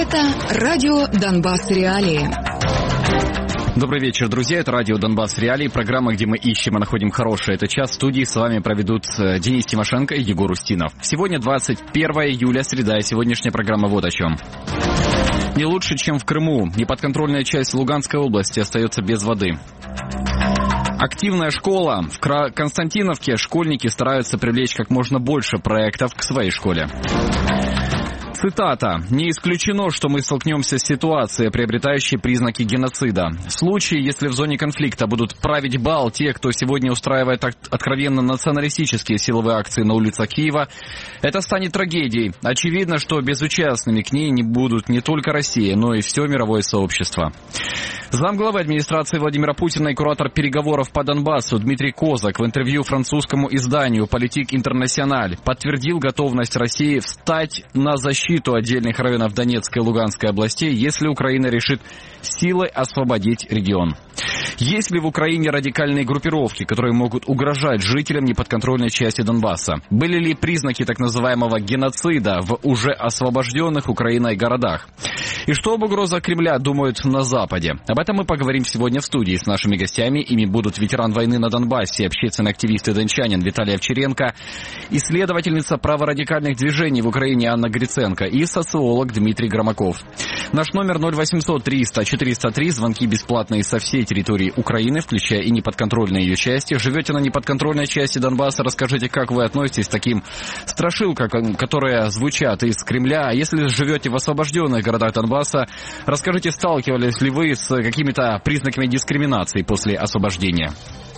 Это радио «Донбасс Реалии». Добрый вечер, друзья. Это радио «Донбасс Реалии», программа, где мы ищем и находим хорошее. Это час. В студии с вами проведут Денис Тимошенко и Егор Устинов. Сегодня 21 июля, среда, и сегодняшняя программа вот о чем. Не лучше, чем в Крыму. Неподконтрольная часть Луганской области остается без воды. Активная школа. В Константиновке школьники стараются привлечь как можно больше проектов к своей школе. Цитата. «Не исключено, что мы столкнемся с ситуацией, приобретающей признаки геноцида. В случае, если в зоне конфликта будут править бал те, кто сегодня устраивает откровенно националистические силовые акции на улицах Киева, это станет трагедией. Очевидно, что безучастными к ней не будут не только Россия, но и все мировое сообщество». Замглавы администрации Владимира Путина и куратор переговоров по Донбассу Дмитрий Козак в интервью французскому изданию «Политик Интернациональ» подтвердил готовность России встать на защиту отдельных районов Донецкой и Луганской областей, если Украина решит силой освободить регион. Есть ли в Украине радикальные группировки, которые могут угрожать жителям неподконтрольной части Донбасса? Были ли признаки так называемого геноцида в уже освобожденных Украиной городах? И что об угрозах Кремля думают на Западе? Об этом мы поговорим сегодня в студии с нашими гостями. Ими будут ветеран войны на Донбассе, общественный активист и дончанин Виталий Овчаренко, исследовательница праворадикальных движений в Украине Анна Гриценко и социолог Дмитрий Громаков. Наш номер 0800 300 403, звонки бесплатные со всей территории Украины, включая и неподконтрольные ее части. Живете на неподконтрольной части Донбасса, расскажите, как вы относитесь к таким страшилкам, которые звучат из Кремля. А если живете в освобожденных городах Донбасса, расскажите, сталкивались ли вы с какими-то признаками дискриминации после освобождения.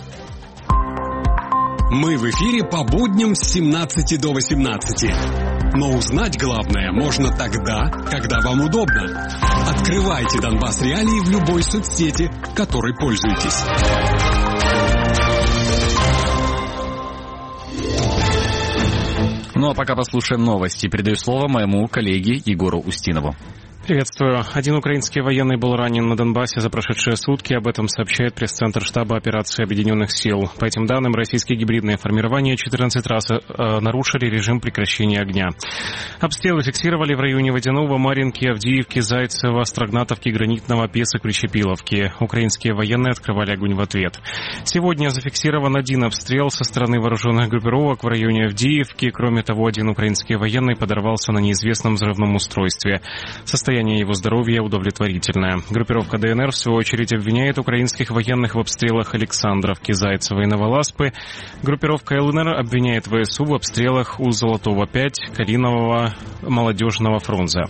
Мы в эфире по будням с 17 до 18. Но узнать главное можно тогда, когда вам удобно. Открывайте Донбасс Реалии в любой соцсети, которой пользуетесь. Ну а пока послушаем новости. Передаю слово моему коллеге Егору Устинову. Приветствую. Один украинский военный был ранен на Донбассе за прошедшие сутки. Об этом сообщает пресс-центр штаба операции Объединенных сил. По этим данным, российские гибридные формирования 14 раз нарушили режим прекращения огня. Обстрелы фиксировали в районе Водяного, Марьинки, Авдеевки, Зайцева, Строгнатовки, Гранитного, Песок, Причепиловки. Украинские военные открывали огонь в ответ. Сегодня зафиксирован один обстрел со стороны вооруженных группировок в районе Авдеевки. Кроме того, один украинский военный подорвался на неизвестном взрывном устройстве. Состояние его здоровья удовлетворительное. Группировка ДНР, в свою очередь, обвиняет украинских военных в обстрелах Александровки, Зайцева и Новоласпы. Группировка ЛНР обвиняет ВСУ в обстрелах у Золотого-5, Калинового, Молодежного фрунзе.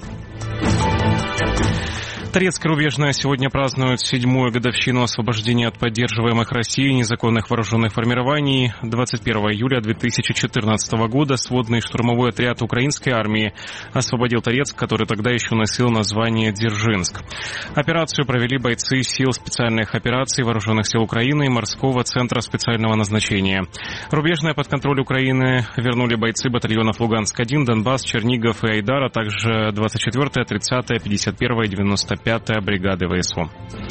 Торецк и Рубежная сегодня празднуют 7-ю годовщину освобождения от поддерживаемых Россией незаконных вооруженных формирований. 21 июля 2014 года сводный штурмовой отряд украинской армии освободил Торецк, который тогда еще носил название Дзержинск. Операцию провели бойцы сил специальных операций Вооруженных сил Украины и Морского центра специального назначения. Рубежная под контроль Украины вернули бойцы батальонов Луганск-1, Донбасс, Чернигов и Айдар, а также 24-я, 30-я, 51-я и 95-я бригады ВСУ.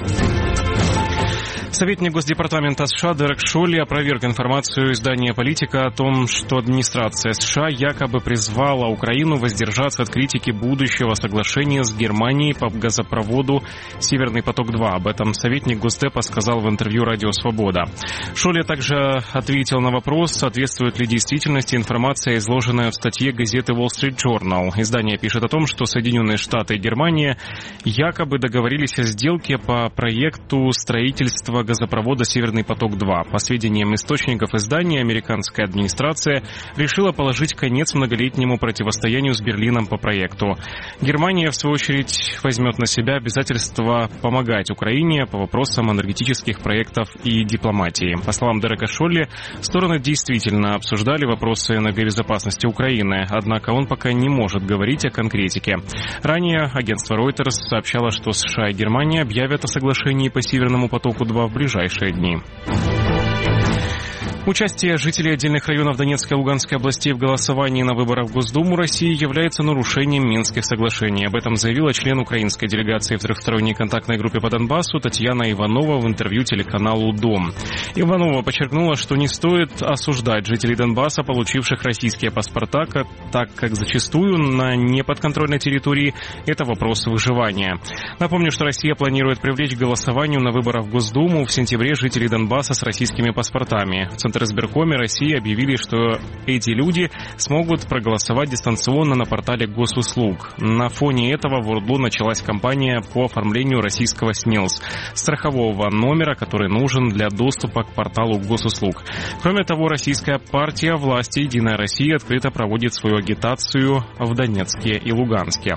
Советник Госдепартамента США Дерек Шолли опроверг информацию издания «Политика» о том, что администрация США якобы призвала Украину воздержаться от критики будущего соглашения с Германией по газопроводу «Северный поток-2». Об этом советник Госдепа сказал в интервью «Радио Свобода». Шолли также ответил на вопрос, соответствует ли действительности информация, изложенная в статье газеты Wall Street Journal. Издание пишет о том, что Соединенные Штаты и Германия якобы договорились о сделке по проекту строительства газопровода «Северный поток-2». По сведениям источников издания, американская администрация решила положить конец многолетнему противостоянию с Берлином по проекту. Германия, в свою очередь, возьмет на себя обязательство помогать Украине по вопросам энергетических проектов и дипломатии. По словам Дерека Шолли, стороны действительно обсуждали вопросы энергобезопасности Украины, однако он пока не может говорить о конкретике. Ранее агентство Reuters сообщало, что США и Германия объявят о соглашении по «Северному потоку-2» в ближайшие дни. Участие жителей отдельных районов Донецкой и Луганской областей в голосовании на выборах в Госдуму России является нарушением Минских соглашений. Об этом заявила член украинской делегации в трехсторонней контактной группе по Донбассу Татьяна Иванова в интервью телеканалу «Дом». Иванова подчеркнула, что не стоит осуждать жителей Донбасса, получивших российские паспорта, так как зачастую на неподконтрольной территории это вопрос выживания. Напомню, что Россия планирует привлечь к голосованию на выборах в Госдуму в сентябре жителей Донбасса с российскими паспортами. В Центризбиркоме России объявили, что эти люди смогут проголосовать дистанционно на портале госуслуг. На фоне этого в ОРДЛО началась кампания по оформлению российского СНИЛС – страхового номера, который нужен для доступа к порталу госуслуг. Кроме того, российская партия власти «Единая Россия» открыто проводит свою агитацию в Донецке и Луганске.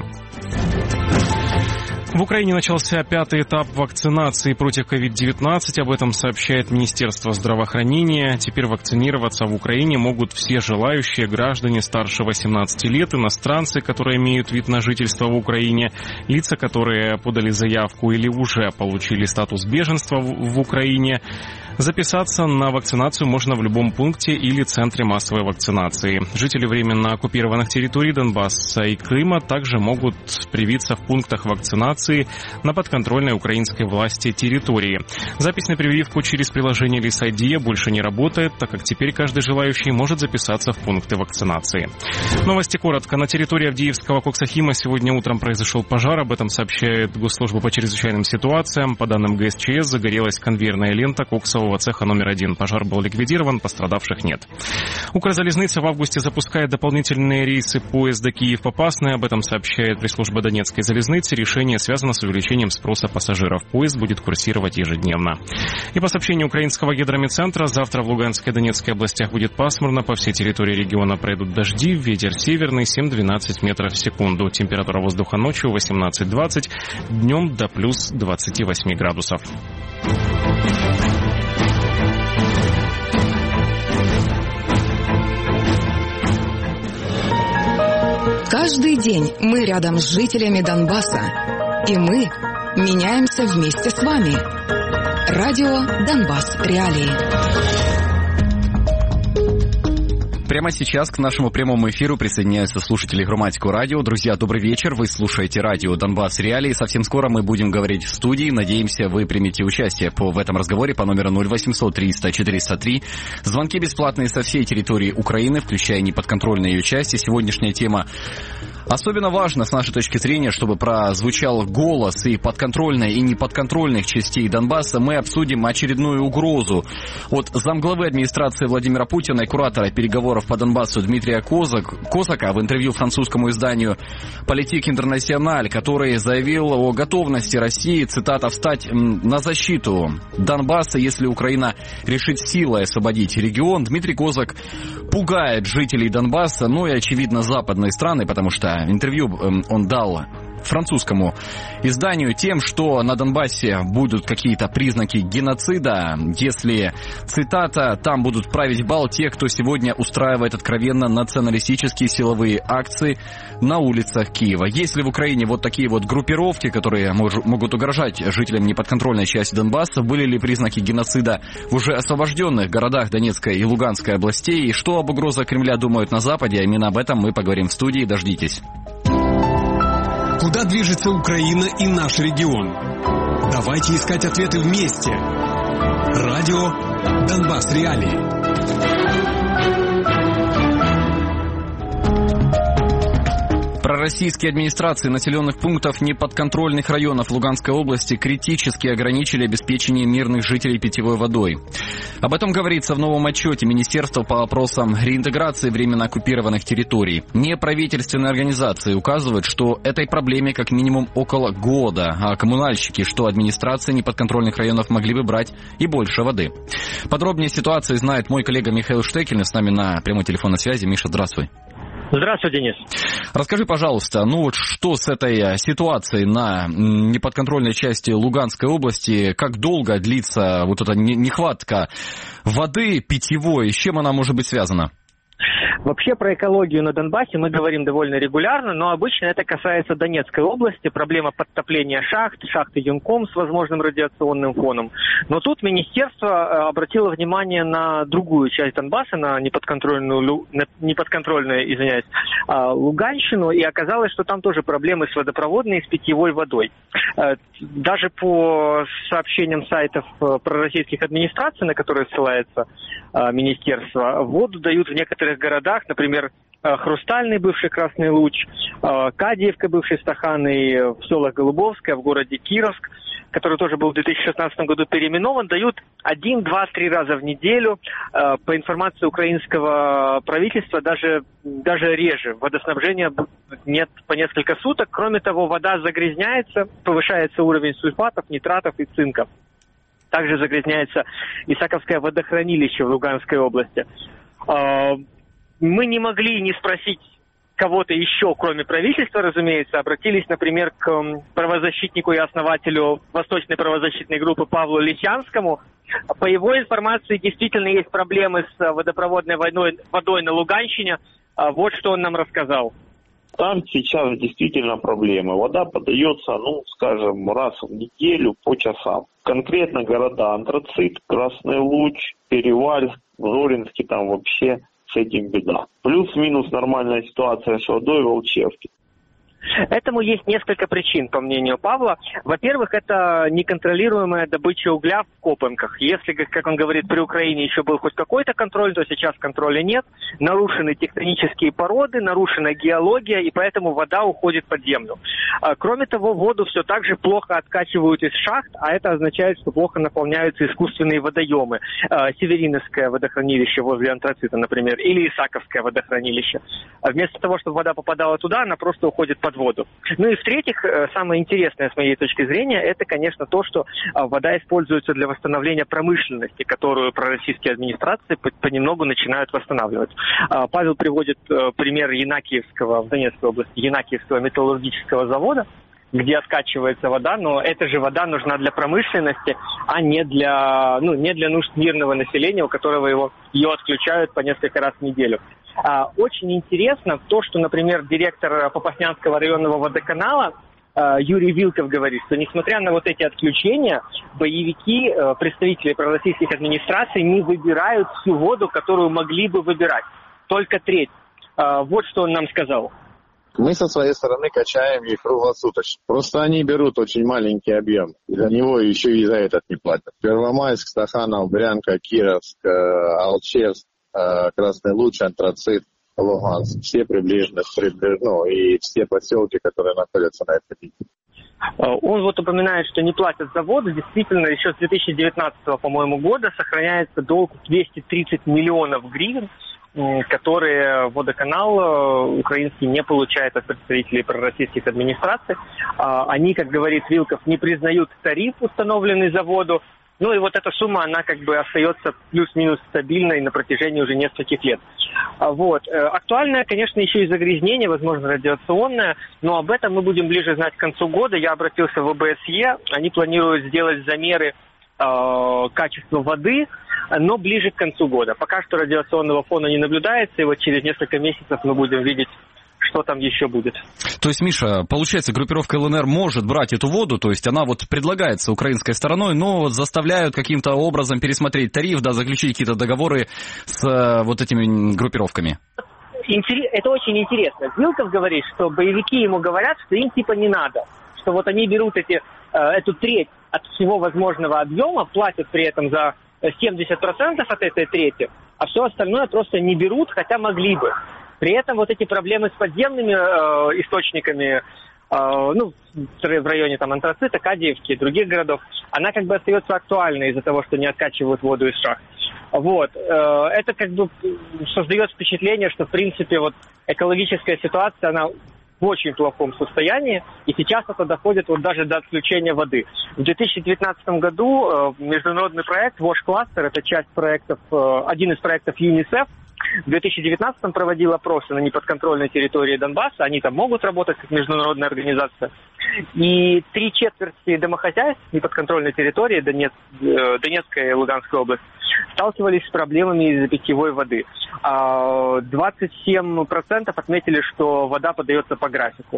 В Украине начался 5-й этап вакцинации против COVID-19. Об этом сообщает Министерство здравоохранения. Теперь вакцинироваться в Украине могут все желающие граждане старше 18 лет, иностранцы, которые имеют вид на жительство в Украине, лица, которые подали заявку или уже получили статус беженства в Украине. Записаться на вакцинацию можно в любом пункте или центре массовой вакцинации. Жители временно оккупированных территорий Донбасса и Крыма также могут привиться в пунктах вакцинации на подконтрольной украинской власти территории. Запись на прививку через приложение LisID больше не работает, так как теперь каждый желающий может записаться в пункты вакцинации. Новости коротко. На территории Авдеевского коксохима сегодня утром произошел пожар. Об этом сообщает Госслужба по чрезвычайным ситуациям. По данным ГСЧС, загорелась конвейерная лента коксового цеха номер 1. Пожар был ликвидирован, пострадавших нет. Укрзалезница в августе запускает дополнительные рейсы поезда Киев-Попасная. Об этом сообщает пресс-служба Донецкой залезницы. Решение связано с увеличением спроса пассажиров. Поезд будет курсировать ежедневно. И по сообщению украинского гидрометцентра, завтра в Луганской и Донецкой областях будет пасмурно. По всей территории региона пройдут дожди. Ветер северный 7-12 метров в секунду. Температура воздуха ночью 18-20, днем до плюс 28 градусов. Каждый день мы рядом с жителями Донбасса, и мы меняемся вместе с вами. Радио «Донбасс. Реалии». Прямо сейчас к нашему прямому эфиру присоединяются слушатели Громадского радио. Друзья, добрый вечер. Вы слушаете радио «Донбасс. Реалии». Совсем скоро мы будем говорить в студии. Надеемся, вы примете участие в этом разговоре по номеру 0800 300 403. Звонки бесплатные со всей территории Украины, включая неподконтрольные ее части. Сегодняшняя тема особенно важна с нашей точки зрения, чтобы прозвучал голос и подконтрольной, и неподконтрольных частей Донбасса. Мы обсудим очередную угрозу от замглавы администрации Владимира Путина и куратора переговоров по Донбассу Дмитрия Козака в интервью французскому изданию «Политик Интернациональ», который заявил о готовности России, цитата, «встать на защиту Донбасса, если Украина решит силой освободить регион». Дмитрий Козак пугает жителей Донбасса, ну и, очевидно, западные страны, потому что интервью он дал французскому изданию тем, что на Донбассе будут какие-то признаки геноцида, если, цитата, там будут править бал те, кто сегодня устраивает откровенно националистические силовые акции на улицах Киева. Если в Украине вот такие вот группировки, которые могут угрожать жителям неподконтрольной части Донбасса, были ли признаки геноцида в уже освобожденных городах Донецкой и Луганской областей, и что об угрозах Кремля думают на Западе, именно об этом мы поговорим в студии, дождитесь. Куда движется Украина и наш регион? Давайте искать ответы вместе. Радио «Донбасс. Реалии». Пророссийские администрации населенных пунктов неподконтрольных районов Луганской области критически ограничили обеспечение мирных жителей питьевой водой. Об этом говорится в новом отчете Министерства по вопросам реинтеграции временно оккупированных территорий. Неправительственные организации указывают, что этой проблеме как минимум около года, а коммунальщики, что администрации неподконтрольных районов могли бы брать и больше воды. Подробнее ситуации знает мой коллега Михаил Штекель, с нами на прямой телефонной связи. Миша, здравствуй. Здравствуй, Денис. Расскажи, пожалуйста, что с этой ситуацией на неподконтрольной части Луганской области, как долго длится вот эта нехватка воды питьевой, с чем она может быть связана? Вообще про экологию на Донбассе мы говорим довольно регулярно, но обычно это касается Донецкой области, проблема подтопления шахты Юнком с возможным радиационным фоном. Но тут министерство обратило внимание на другую часть Донбасса, на неподконтрольную, Луганщину, и оказалось, что там тоже проблемы с водопроводной и с питьевой водой. Даже по сообщениям сайтов пророссийских администраций, на которые ссылается министерство, воду дают в некоторых городах, например, Хрустальный, бывший Красный Луч, Кадиевка, бывший Стахан, и в селах Голубовское, в городе Кировск, который тоже был в 2016 году переименован, дают 1, 2, 3 раза в неделю. По информации украинского правительства, даже реже. Водоснабжения нет по несколько суток. Кроме того, вода загрязняется, повышается уровень сульфатов, нитратов и цинка. Также загрязняется Исаковское водохранилище в Луганской области. Мы не могли не спросить кого-то еще, кроме правительства, разумеется, обратились, например, к правозащитнику и основателю Восточной правозащитной группы Павлу Лисянскому. По его информации, действительно есть проблемы с водопроводной водой на Луганщине. Вот что он нам рассказал. Там сейчас действительно проблемы. Вода подается, скажем, раз в неделю по часам. Конкретно города Антрацит, Красный Луч, Перевальск, Зоринский, там вообще с этим беда. Плюс-минус нормальная ситуация с водой в Волчевке. Этому есть несколько причин, по мнению Павла. Во-первых, это неконтролируемая добыча угля в копанках. Если, как он говорит, при Украине еще был хоть какой-то контроль, то сейчас контроля нет. Нарушены тектонические породы, нарушена геология, и поэтому вода уходит под землю. Кроме того, воду все так же плохо откачивают из шахт, а это означает, что плохо наполняются искусственные водоемы. Севериновское водохранилище возле Антрацита, например, или Исаковское водохранилище. Вместо того, чтобы вода попадала туда, она просто уходит под воду. Ну и в-третьих, самое интересное с моей точки зрения, это, конечно, то, что вода используется для восстановления промышленности, которую пророссийские администрации понемногу начинают восстанавливать. Павел приводит пример Янакиевского, в Донецкой области, Янакиевского металлургического завода, где откачивается вода, но эта же вода нужна для промышленности, а не для нужд мирного населения, у которого ее отключают по несколько раз в неделю. Очень интересно то, что, например, директор Попаснянского районного водоканала Юрий Вилков говорит, что несмотря на вот эти отключения, боевики, представители пророссийских администраций не выбирают всю воду, которую могли бы выбирать. Только треть. Вот что он нам сказал. Мы со своей стороны качаем их круглосуточно. Просто они берут очень маленький объем. И за него еще и за этот не платят. Первомайск, Стаханов, Брянка, Кировск, Алчевск, Красный Луч, Антрацит, Луганск. Все приближены, и все поселки, которые находятся на этой линии. Он упоминает, что не платят за воду. Действительно, еще с 2019, по-моему, года сохраняется долг 230 миллионов гривен, которые водоканал украинский не получает от представителей пророссийских администраций. Они, как говорит Вилков, не признают тариф, установленный за воду. И вот эта сумма, она остается плюс-минус стабильной на протяжении уже нескольких лет. Актуальное, конечно, еще и загрязнение, возможно, радиационное, но об этом мы будем ближе знать к концу года. Я обратился в ОБСЕ, они планируют сделать замеры качества воды, но ближе к концу года. Пока что радиационного фона не наблюдается, и через несколько месяцев мы будем видеть, что там еще будет. То есть, Миша, получается, группировка ЛНР может брать эту воду, то есть она предлагается украинской стороной, но заставляют каким-то образом пересмотреть тариф, заключить какие-то договоры с этими группировками. Это очень интересно. Вилков говорит, что боевики ему говорят, что им не надо, что они берут эту треть от всего возможного объема, платят при этом за 70% от этой трети, а все остальное просто не берут, хотя могли бы. При этом эти проблемы с подземными источниками, в районе Антрацита, Кадиевки и других городов, она остается актуальной из-за того, что не откачивают воду из шахт. Это создает впечатление, что в принципе экологическая ситуация, она в очень плохом состоянии, и сейчас это доходит даже до отключения воды. В 2019 году международный проект Wash Cluster, это один из проектов ЮНИСЕФ, в 2019-м проводил опросы на неподконтрольной территории Донбасса, они там могут работать как международная организация, И 3/4 домохозяйств неподконтрольной территории Донецкой и Луганской области сталкивались с проблемами из-за питьевой воды. 27% отметили, что вода подается по графику.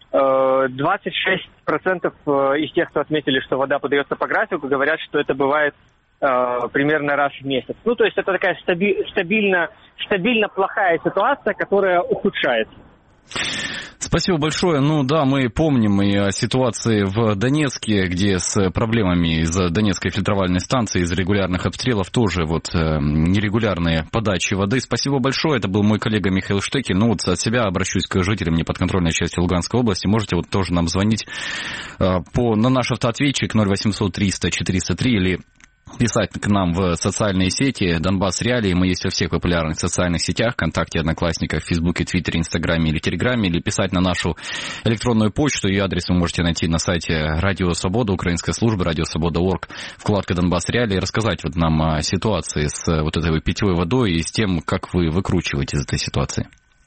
26% из тех, кто отметили, что вода подается по графику, говорят, что это бывает примерно раз в месяц. Ну, то есть это такая стабильно плохая ситуация, которая ухудшается. Спасибо большое. Ну да, мы помним и о ситуации в Донецке, где с проблемами из-за Донецкой фильтровальной станции, из регулярных обстрелов тоже нерегулярные подачи воды. Спасибо большое. Это был мой коллега Михаил Штекель. Ну вот от себя обращусь к жителям неподконтрольной части Луганской области. Можете тоже нам звонить на наш автоответчик 0800 300 403 или писать к нам в социальные сети Донбасс Реалии. Мы есть во всех популярных социальных сетях, ВКонтакте, Одноклассниках, Фейсбуке, Твиттере, Инстаграме или Телеграме, или писать на нашу электронную почту. Ее адрес вы можете найти на сайте Радио Свобода, украинской службы, радиосвобода.орг, вкладка Донбасс Реалии. Рассказать нам о ситуации с этой питьевой водой и с тем, как вы выкручиваете из этой ситуации.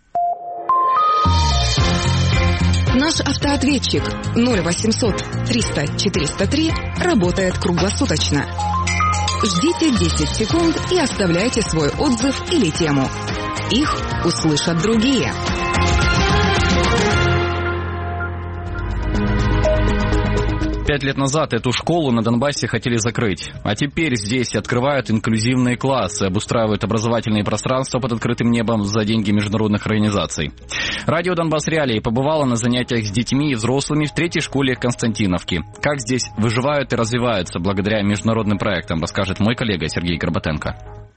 Наш автоответчик 0800 300 403 работает круглосуточно. Ждите 10 секунд и оставляйте свой отзыв или тему. Их услышат другие. Пять лет назад эту школу на Донбассе хотели закрыть. А теперь здесь открывают инклюзивные классы, обустраивают образовательные пространства под открытым небом за деньги международных организаций. Радио Донбасс Реалии побывало на занятиях с детьми и взрослыми в 3-й школе Константиновки. Как здесь выживают и развиваются благодаря международным проектам, расскажет мой коллега Сергей Горбатенко.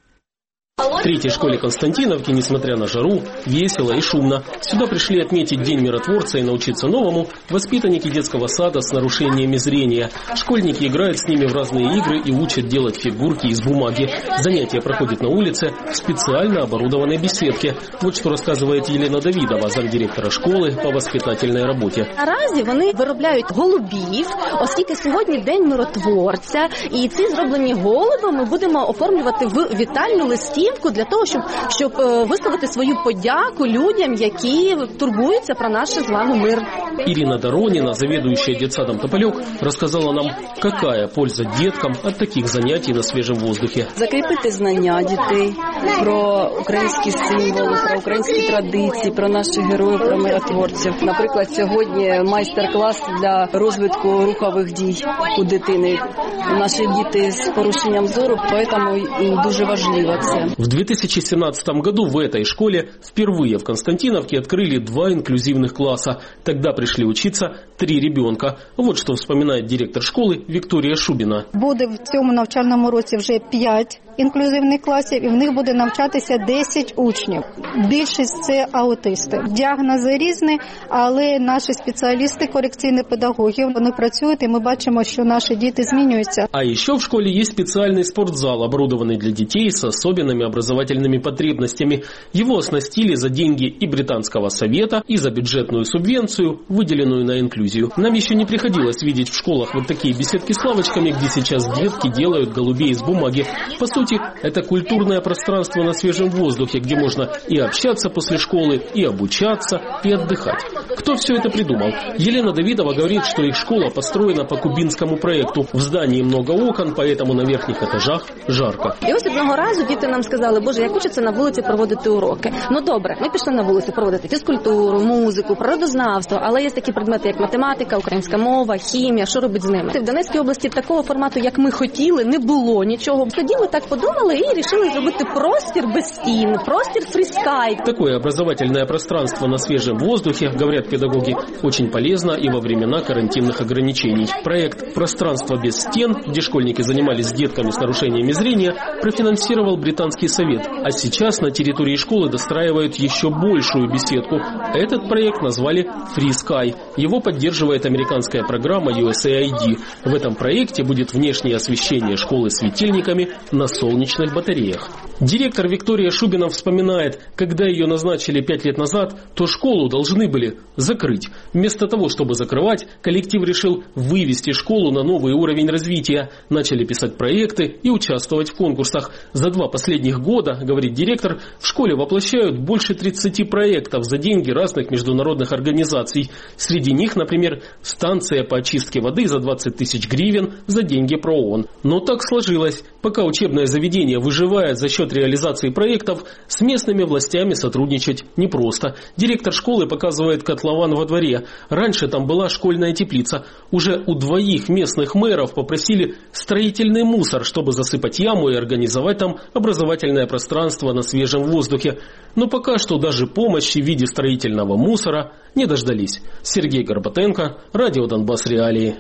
В 3-й школе Константиновки, несмотря на жару, весело и шумно. Сюда пришли отметить День миротворца и научиться новому воспитанники детского сада с нарушениями зрения. Школьники играют с ними в разные игры и учат делать фигурки из бумаги. Занятия проходят на улице в специально оборудованной беседке. Вот что рассказывает Елена Давидова, замдиректора школи по воспитательной роботі. Наразі вони виробляють голубів, оскільки сьогодні День миротворця. І ці зроблені голуби ми будемо оформлювати в вітальну листівку для того, щоб висловити свою подяку людям, які турбуються про наш з вами мир. Ирина Доронина, заведующая детсадом «Тополек», рассказала нам, какая польза деткам от таких занятий на свежем воздухе. Закріпити знання дітей про українські символи, про українські традиції, про наших героїв, про миротворців. Наприклад, сьогодні майстер-клас для розвитку рухових дій у дитини. Наші діти з порушенням зору, тому дуже важливо це. В 2017 году в этой школе впервые в Константиновке открыли 2 инклюзивных класса. Тогда пришли учиться 3 ребенка. Вот что вспоминает директор школы Виктория Шубина. Буде в цьому навчальному році вже 5 інклюзивних класів, і в них буде навчатися 10 учнів. Більшість – це аутисти. Діагнози різні, але наші спеціалісти, корекційні педагоги, вони працюють, і ми бачимо, що наші діти змінюються. А еще в школе есть специальный спортзал, оборудованный для детей с особенными образовательными потребностями. Его оснастили за деньги и британского совета, и за бюджетную субвенцию, выделенную на инклюзию. Нам еще не приходилось видеть в школах вот такие беседки с лавочками, где сейчас детки делают голубей из бумаги. По сути, это культурное пространство на свежем воздухе, где можно и общаться после школы, и обучаться, и отдыхать. Кто все это придумал? Елена Давидова говорит, что их школа построена по кубинскому проекту. В здании много окон, поэтому на верхних этажах жарко. І ось одного разу діти нам сказали, боже, як хочеться на вулиці проводити уроки. Ну добре, ми пішли на вулицю проводити фізкультуру, музику, природознавство, але є такі предмети, як математика, українська мова, хімія, що робить з ними? В Донецькій області такого формату, як ми хотіли, не було нічого. Тоді ми так подумали і вирішили зробити простір без стін, простір фріскай. Такое образовательное пространство на свежем воздухе, говорят педагоги, очень полезно и во времена карантинных ограничений. Проект «Пространство без стен», где школьники занимались с детками с нарушениями зрения, профинансировал британский совет. А сейчас на территории школы достраивают еще большую беседку. Этот проект назвали Free Sky. Его поддерживает американская программа USAID. В этом проекте будет внешнее освещение школы светильниками на солнечных батареях. Директор Виктория Шубина вспоминает, когда ее назначили 5 лет назад, то школу должны были закрыть. Вместо того, чтобы закрывать, коллектив решил вывести школу на новый уровень развития. Начали писать проекты и участвовать в конкурсах. За 2 последних них года, говорит директор, в школе воплощают больше 30 проектов за деньги разных международных организаций. Среди них, например, станция по очистке воды за 20 тысяч гривен за деньги ПРООН. Но так сложилось. Пока учебное заведение выживает за счет реализации проектов, с местными властями сотрудничать непросто. Директор школы показывает котлован во дворе. Раньше там была школьная теплица. Уже у 2 местных мэров попросили строительный мусор, чтобы засыпать яму и организовать там образовательное пространство на свежем воздухе. Но пока что даже помощи в виде строительного мусора не дождались. Сергей Горбатенко, Радио Донбасс Реалии.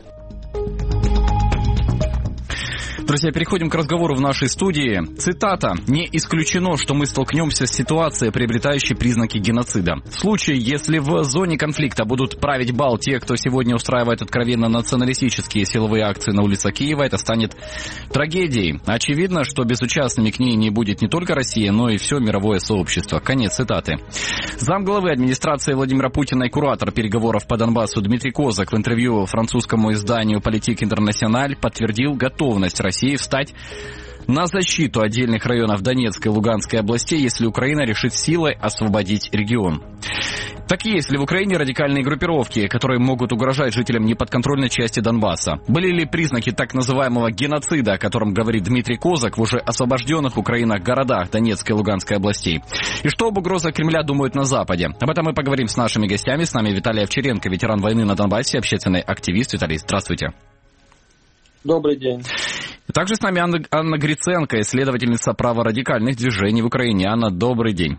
Друзья, переходим к разговору в нашей студии. Цитата. «Не исключено, что мы столкнемся с ситуацией, приобретающей признаки геноцида. В случае, если в зоне конфликта будут править бал те, кто сегодня устраивает откровенно националистические силовые акции на улицах Киева, это станет трагедией. Очевидно, что безучастными к ней не будет не только Россия, но и все мировое сообщество». Конец цитаты. Замглавы администрации Владимира Путина и куратор переговоров по Донбассу Дмитрий Козак в интервью французскому изданию «Политик Интернациональ» подтвердил готовность России встать на защиту отдельных районов Донецкой и Луганской областей, если Украина решит силой освободить регион. Так есть ли в Украине радикальные группировки, которые могут угрожать жителям неподконтрольной части Донбасса? Были ли признаки так называемого геноцида, о котором говорит Дмитрий Козак, в уже освобожденных Украиной городах Донецкой и Луганской областей? И что об угрозах Кремля думают на Западе? Об этом мы поговорим с нашими гостями. С нами Виталий Овчаренко, ветеран войны на Донбассе, общественный активист. Виталий, здравствуйте. Добрый день. Также с нами Анна Гриценко, исследовательница праворадикальных движений в Украине. Анна, добрый день.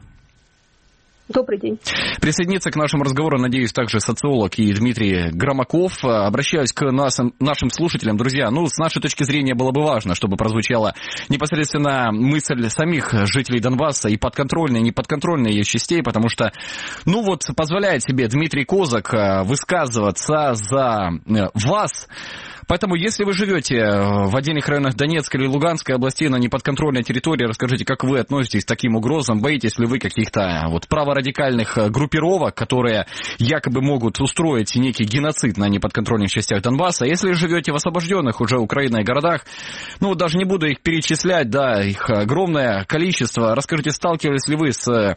Добрый день. Присоединиться к нашему разговору, надеюсь, также социолог и Дмитрий Громаков. Обращаюсь к нашим слушателям. Друзья, с нашей точки зрения было бы важно, чтобы прозвучала непосредственно мысль самих жителей Донбасса и подконтрольной, и неподконтрольной ее частей, потому что, позволяет себе Дмитрий Козак высказываться за вас. Поэтому, если вы живете в отдельных районах Донецкой или Луганской областей на неподконтрольной территории, расскажите, как вы относитесь к таким угрозам? Боитесь ли вы каких-то праворадикальных группировок, которые якобы могут устроить некий геноцид на неподконтрольных частях Донбасса? Если живете в освобожденных уже Украиной городах, даже не буду их перечислять, их огромное количество. Расскажите, сталкивались ли вы с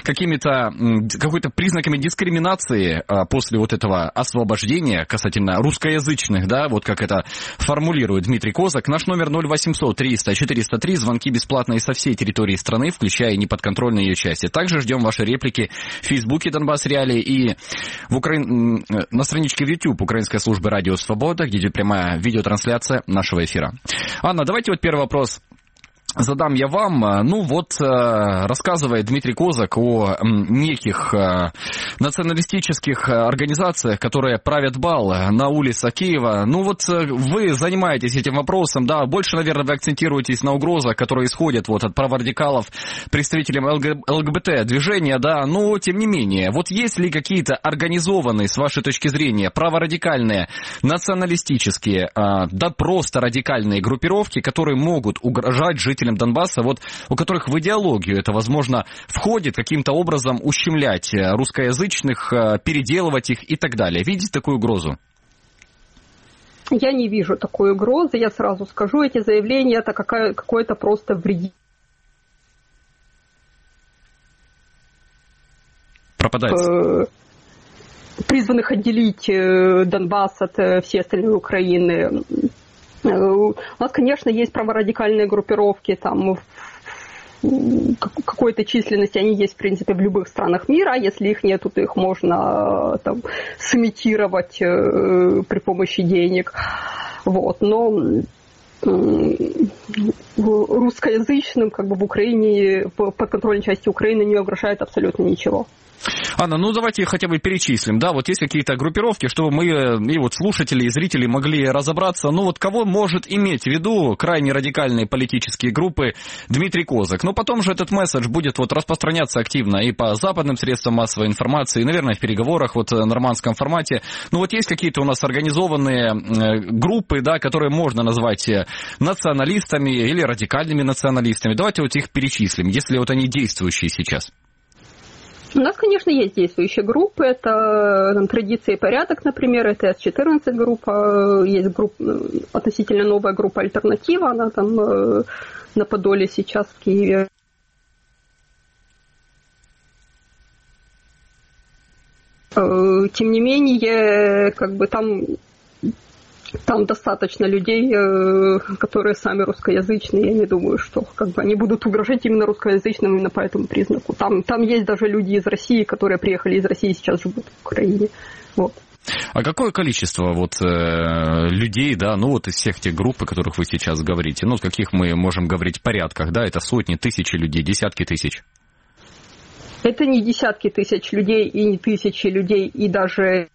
какими-то признаками дискриминации после этого освобождения касательно русскоязычных, как это формулирует Дмитрий Козак. Наш номер 0800-300-403. Звонки бесплатные со всей территории страны, включая неподконтрольные ее части. Также ждем ваши реплики в Фейсбуке Донбасс Реалии и на страничке в YouTube Украинской службы Радио Свобода, где идет прямая видеотрансляция нашего эфира. Анна, давайте первый вопрос задам я вам. Рассказывает Дмитрий Козак о неких националистических организациях, которые правят бал на улицах Киева. Вы занимаетесь этим вопросом, больше, наверное, вы акцентируетесь на угрозах, которые исходят от праворадикалов, представителям ЛГБТ-движения, но, тем не менее, есть ли какие-то организованные, с вашей точки зрения, праворадикальные, националистические, просто радикальные группировки, которые могут угрожать жителям Донбасса, у которых в идеологию это, возможно, входит каким-то образом ущемлять русскоязычных, переделывать их и так далее? Видите такую угрозу? Я не вижу такой угрозы, я сразу скажу, эти заявления это какое-то просто вредительство. Пропадает. Призванных отделить Донбасс от всей остальной Украины. У нас, конечно, есть праворадикальные группировки, какой-то численности, они есть, в принципе, в любых странах мира. Если их нет, то их можно сымитировать при помощи денег. Но русскоязычным в Украине, по подконтрольной части Украины не угрожает абсолютно ничего. Анна, давайте хотя бы перечислим. Есть какие-то группировки, чтобы мы и слушатели, и зрители могли разобраться. Кого может иметь в виду крайне радикальные политические группы Дмитрий Козак? Потом же этот месседж будет распространяться активно и по западным средствам массовой информации, и, наверное, в переговорах в нормандском формате. Есть какие-то у нас организованные группы, которые можно назвать националистами или радикальными националистами. Давайте их перечислим, если они действующие сейчас. У нас, конечно, есть действующие группы. Это «Традиция и порядок», например, это С-14 группа. Есть относительно новая группа «Альтернатива», она на Подоле сейчас в Киеве Тем не менее, как бы там достаточно людей, которые сами русскоязычные. Я не думаю, что как бы они будут угрожать именно русскоязычным именно по этому признаку. Там есть даже люди из России, которые приехали из России и сейчас живут в Украине. Вот. А какое количество людей, да, из всех тех групп, о которых вы сейчас говорите, о каких мы можем говорить порядках, да, это сотни, тысячи людей, десятки тысяч? Это не десятки тысяч людей и не тысячи людей, и даже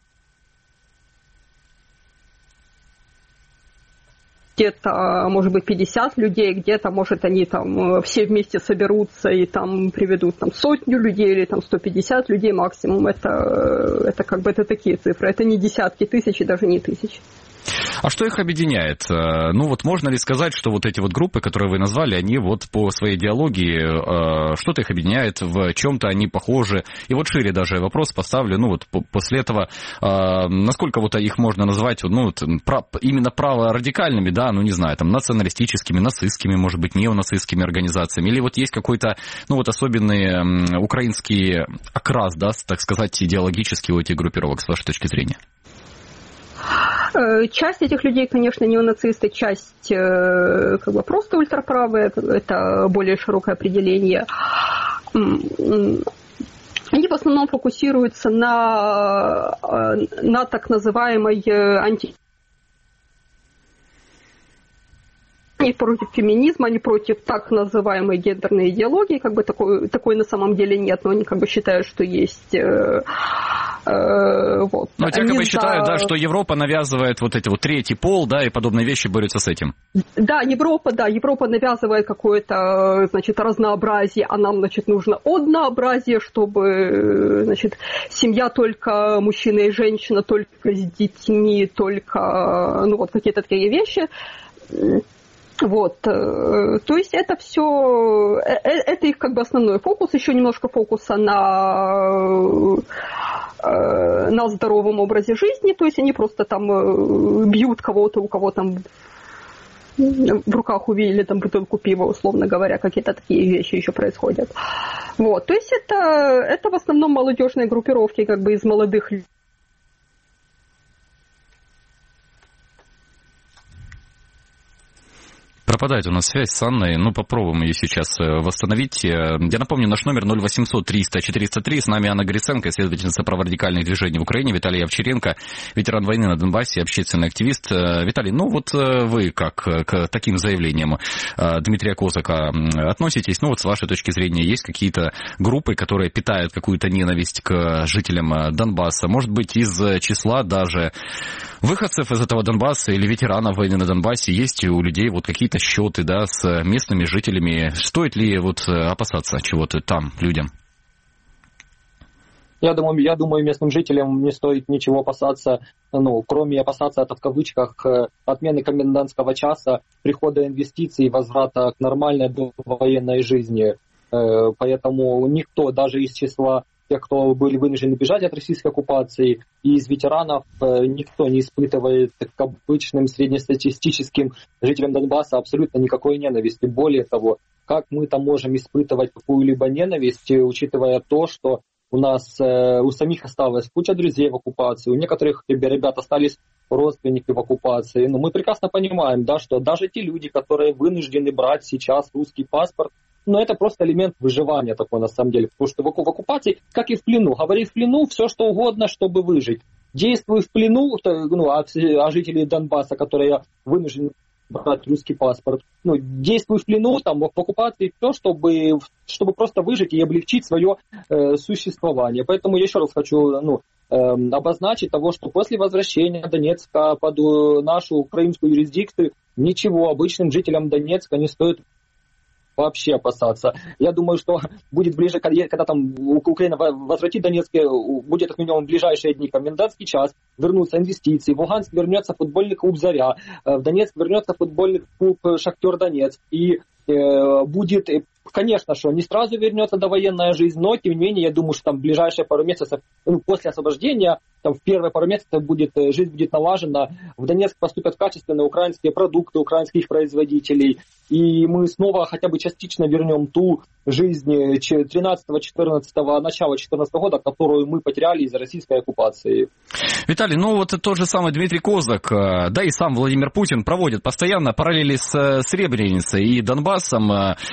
где-то, может быть, 50 людей, где-то, может, они там все вместе соберутся и там приведут там 100 людей или там 150 людей максимум. Это как бы это такие цифры. Это не десятки тысяч и даже не тысячи. А что их объединяет? Можно ли сказать, что эти группы, которые вы назвали, они по своей идеологии, что-то их объединяет, в чем-то они похожи? И шире даже вопрос поставлю, после этого, насколько их можно назвать, именно праворадикальными, да, не знаю, там, националистическими, нацистскими, может быть, неонацистскими организациями, или есть какой-то, особенный украинский окрас, да, так сказать, идеологический у этих группировок, с вашей точки зрения? Часть этих людей, конечно, неонацисты, часть как бы просто ультраправые, это более широкое определение. Они в основном фокусируются на так называемой не против феминизма, не против так называемой гендерной идеологии, как бы такой на самом деле нет, но они как бы считают, что есть. Но те как бы считают, да, что Европа навязывает третий пол, да, и подобные вещи борются с этим. Да, Европа навязывает какое-то, разнообразие, а нам, нужно однообразие, чтобы, семья только мужчина и женщина, только с детьми, только, какие-то такие вещи. То есть это все, это их как бы основной фокус, еще немножко фокуса на здоровом образе жизни, то есть они просто там бьют кого-то, у кого там в руках увидели там бутылку пива, условно говоря, какие-то такие вещи еще происходят. То есть это в основном молодежные группировки как бы из молодых людей. Пропадает у нас связь с Анной, попробуем ее сейчас восстановить. Я напомню, наш номер 0800-300-403, с нами Анна Гриценко, исследовательница праворадикальных движений в Украине, Виталий Овчаренко, ветеран войны на Донбассе, общественный активист. Виталий, вы как к таким заявлениям Дмитрия Козака относитесь? С вашей точки зрения, есть какие-то группы, которые питают какую-то ненависть к жителям Донбасса? Может быть, из числа даже выходцев из этого Донбасса или ветеранов войны на Донбассе есть у людей какие-то счеты, да, с местными жителями? Стоит ли опасаться чего-то там людям? Я думаю, местным жителям не стоит ничего опасаться, кроме опасаться, это в кавычках, отмены комендантского часа, прихода инвестиций, возврата к нормальной военной жизни. Поэтому никто, даже из числа тех, кто были вынуждены бежать от российской оккупации, и из ветеранов никто не испытывает к обычным среднестатистическим жителям Донбасса абсолютно никакой ненависти. Более того, как мы там можем испытывать какую-либо ненависть, учитывая то, что у нас у самих осталась куча друзей в оккупации, у некоторых ребят остались родственники в оккупации. Но мы прекрасно понимаем, да, что даже те люди, которые вынуждены брать сейчас русский паспорт, это просто элемент выживания такой на самом деле. Потому что в оккупации, как и в плену, говори в плену все что угодно, чтобы выжить. Действуй в плену, а жители Донбасса, которые вынуждены брать русский паспорт, действуй в плену, в оккупации все, чтобы просто выжить и облегчить свое существование. Поэтому я еще раз хочу обозначить того, что после возвращения Донецка под нашу украинскую юрисдикцию ничего обычным жителям Донецка не стоит вообще опасаться. Я думаю, что будет ближе, когда там Украина возвратит Донецк, будет как минимум в ближайшие дни комендантский час, вернутся инвестиции, в Луганск вернется футбольный клуб «Заря», в Донецк вернется футбольный клуб «Шахтер Донецк», и будет конечно, что не сразу вернется довоенная жизнь, но, тем не менее, я думаю, что там в ближайшие пару месяцев, после освобождения, там в первые пару месяцев жизнь будет налажена. В Донецк поступят качественные украинские продукты, украинских производителей, и мы снова хотя бы частично вернем ту жизнь 13-14, начала 14 года, которую мы потеряли из-за российской оккупации. Виталий, вот тот же самый Дмитрий Козак, да и сам Владимир Путин проводят постоянно параллели с Сребреницей и Донбассом.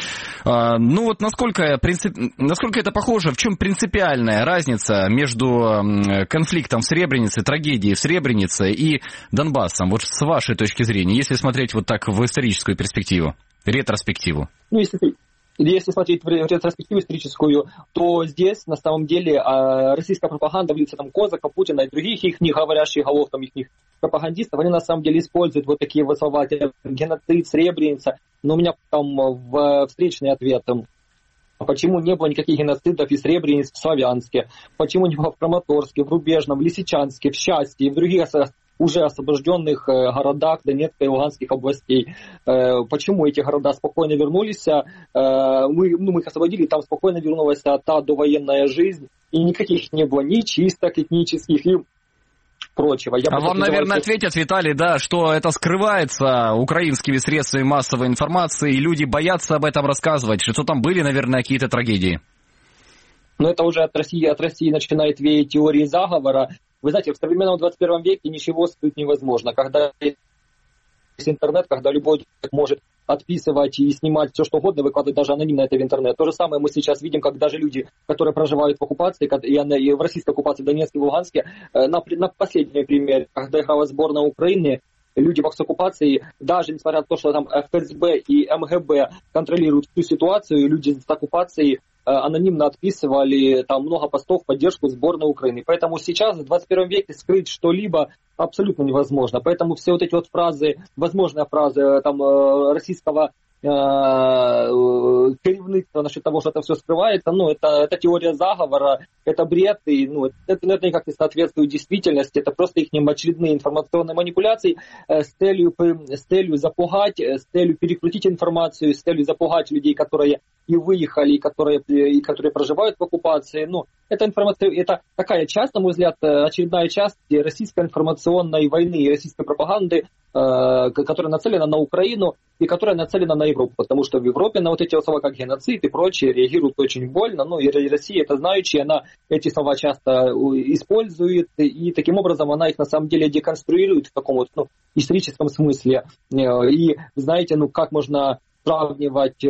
Насколько это похоже, в чем принципиальная разница между конфликтом в Сребренице, трагедией в Сребренице и Донбассом, вот с вашей точки зрения, если смотреть вот так в историческую перспективу, ретроспективу? Если смотреть в ретроспективу историческую, то здесь на самом деле российская пропаганда в лице Козака, Путина и других их не говорящих голов, их пропагандистов, они на самом деле используют вот такие слова, геноцид, Сребреница. Но у меня там встречный ответ. Почему не было никаких геноцидов и Сребрениц в Славянске? Почему не было в Краматорске, в Рубежном, в Лисичанске, в Счастье и в других уже освобожденных городах Донецкой и Луганских областей? Почему эти города спокойно вернулись? Мы их освободили, там спокойно вернулась та довоенная жизнь, и никаких не было ни чисток этнических и прочего. Вам, наверное, ответят, Виталий, да, что это скрывается украинскими средствами массовой информации, и люди боятся об этом рассказывать, что там были, наверное, какие-то трагедии. Но это уже от России начинает веять теории заговора. Вы знаете, в современном 21 веке ничего скрыть невозможно. Когда есть интернет, когда любой может отписывать и снимать все, что угодно, выкладывать даже анонимно это в интернет. То же самое мы сейчас видим, как даже люди, которые проживают в оккупации, и в российской оккупации в Донецке и в Луганске, на последнем примере, когда играла сборная Украины, люди в оккупации, даже несмотря на то, что там ФСБ и МГБ контролируют всю ситуацию, люди с оккупацией анонимно отписывали там много постов в поддержку сборной Украины. Поэтому сейчас, в 21 веке, скрыть что-либо абсолютно невозможно. Поэтому все вот эти вот фразы, возможные фразы там российского керівництва насчет того, что это все скрывается, это теория заговора, это бред, и это никак не соответствует действительности, это просто их очередные информационные манипуляции с целью запугать, с целью перекрутить информацию, с целью запугать людей, которые и выехали, и которые проживают в оккупации. Это информация, это такая часть, на мой взгляд, очередная часть российской информационной войны и российской пропаганды, которая нацелена на Украину и которая нацелена на Европу, потому что в Европе на вот эти слова, как геноцид и прочее, реагируют очень больно, и Россия это знающая, она эти слова часто использует, и таким образом она их на самом деле деконструирует в таком вот историческом смысле. И знаете, как можно сравнивать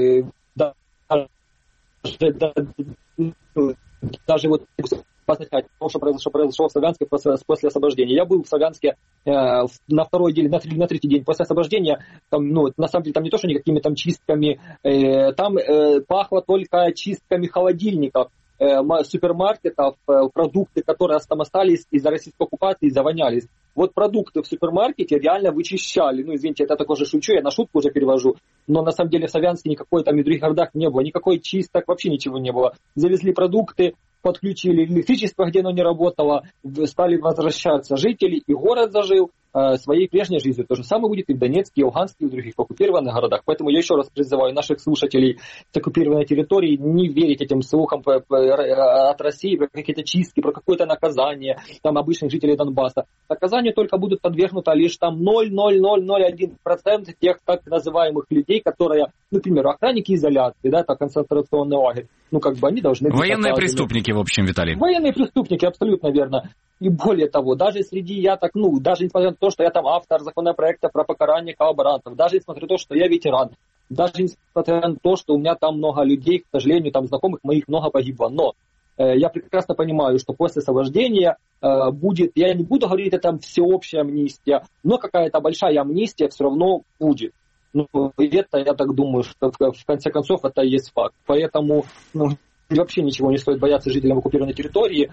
даже вот то, что произошло в Славянске после освобождения. Я был в Славянске на второй день, на третий день после освобождения. Там, на самом деле там не то, что никакими там чистками, там пахло только чистками холодильников, супермаркетов, продукты, которые там остались из-за российской оккупации, завонялись. Вот продукты в супермаркете реально вычищали. Извините, я также шучу, я на шутку уже перевожу. Но на самом деле в Славянске никакой там и в других городах не было. Никакой чисток, вообще ничего не было. Завезли продукты, подключили электричество, где оно не работало, стали возвращаться жители, и город зажил своей прежней жизнью. То же самое будет и в Донецке, и в Луганске, и в других оккупированных городах. Поэтому я еще раз призываю наших слушателей с оккупированной территории не верить этим слухам от России про какие-то чистки, про какое-то наказание там, обычных жителей Донбасса. Наказанию только будут подвергнуты лишь там 0,0001% тех так называемых людей, которые, например, охранники изоляции, да, это концентрационный лагерь, они должны быть военные преступники, в общем, Виталий. Военные преступники, абсолютно верно. И более того, даже среди даже несмотря на то, что я там автор законопроекта про покарание коллаборантов, даже несмотря на то, что я ветеран, даже несмотря на то, что у меня там много людей, к сожалению, там знакомых моих много погибло, но я прекрасно понимаю, что после освобождения будет, я не буду говорить, это там всеобщая амнистия, но какая-то большая амнистия все равно будет. Это, я так думаю, что в конце концов это и есть факт. Поэтому вообще ничего не стоит бояться жителям оккупированной территории.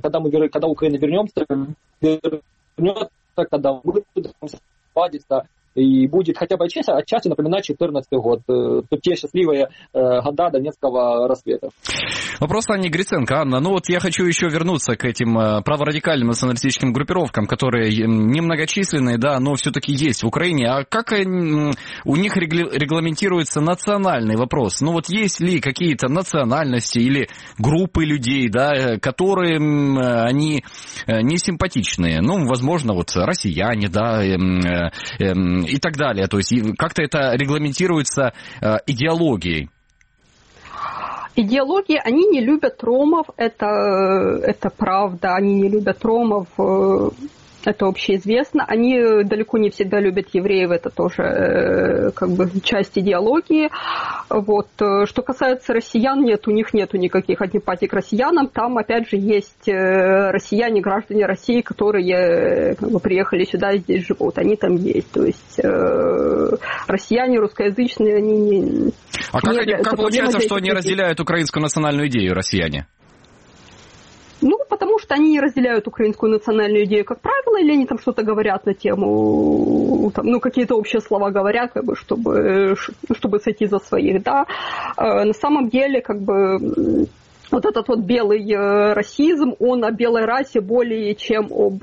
Когда Украина вернется, когда мы будем сладиться, и будет хотя бы отчасти напоминать 2014 год, те счастливые года Донецкого рассвета. Вопрос Анне Гриценко. Анна, ну вот я хочу еще вернуться к этим праворадикальным националистическим группировкам, которые немногочисленные, да, но все-таки есть в Украине. А как у них регламентируется национальный вопрос? Ну вот есть ли какие-то национальности или группы людей, да, которым они не симпатичные? Ну, возможно, вот россияне, да, и так далее. То есть как-то это регламентируется идеологией. Идеологии, они не любят ромов, это правда, они не любят ромов, это общеизвестно. Они далеко не всегда любят евреев, это тоже как бы часть идеологии. Вот. Что касается россиян, нет, у них нету никаких антипатий к россиянам. Там, опять же, есть россияне, граждане России, которые как бы приехали сюда и здесь живут. Они там есть. То есть россияне русскоязычные, они не... А как получается, что они разделяют украинскую национальную идею, россияне? Ну, потому что они не разделяют украинскую национальную идею, как правило, или они там что-то говорят на тему, там, ну, какие-то общие слова говорят, как бы, чтобы сойти за своих, да. На самом деле, как бы, вот этот вот белый расизм, он о белой расе более чем об...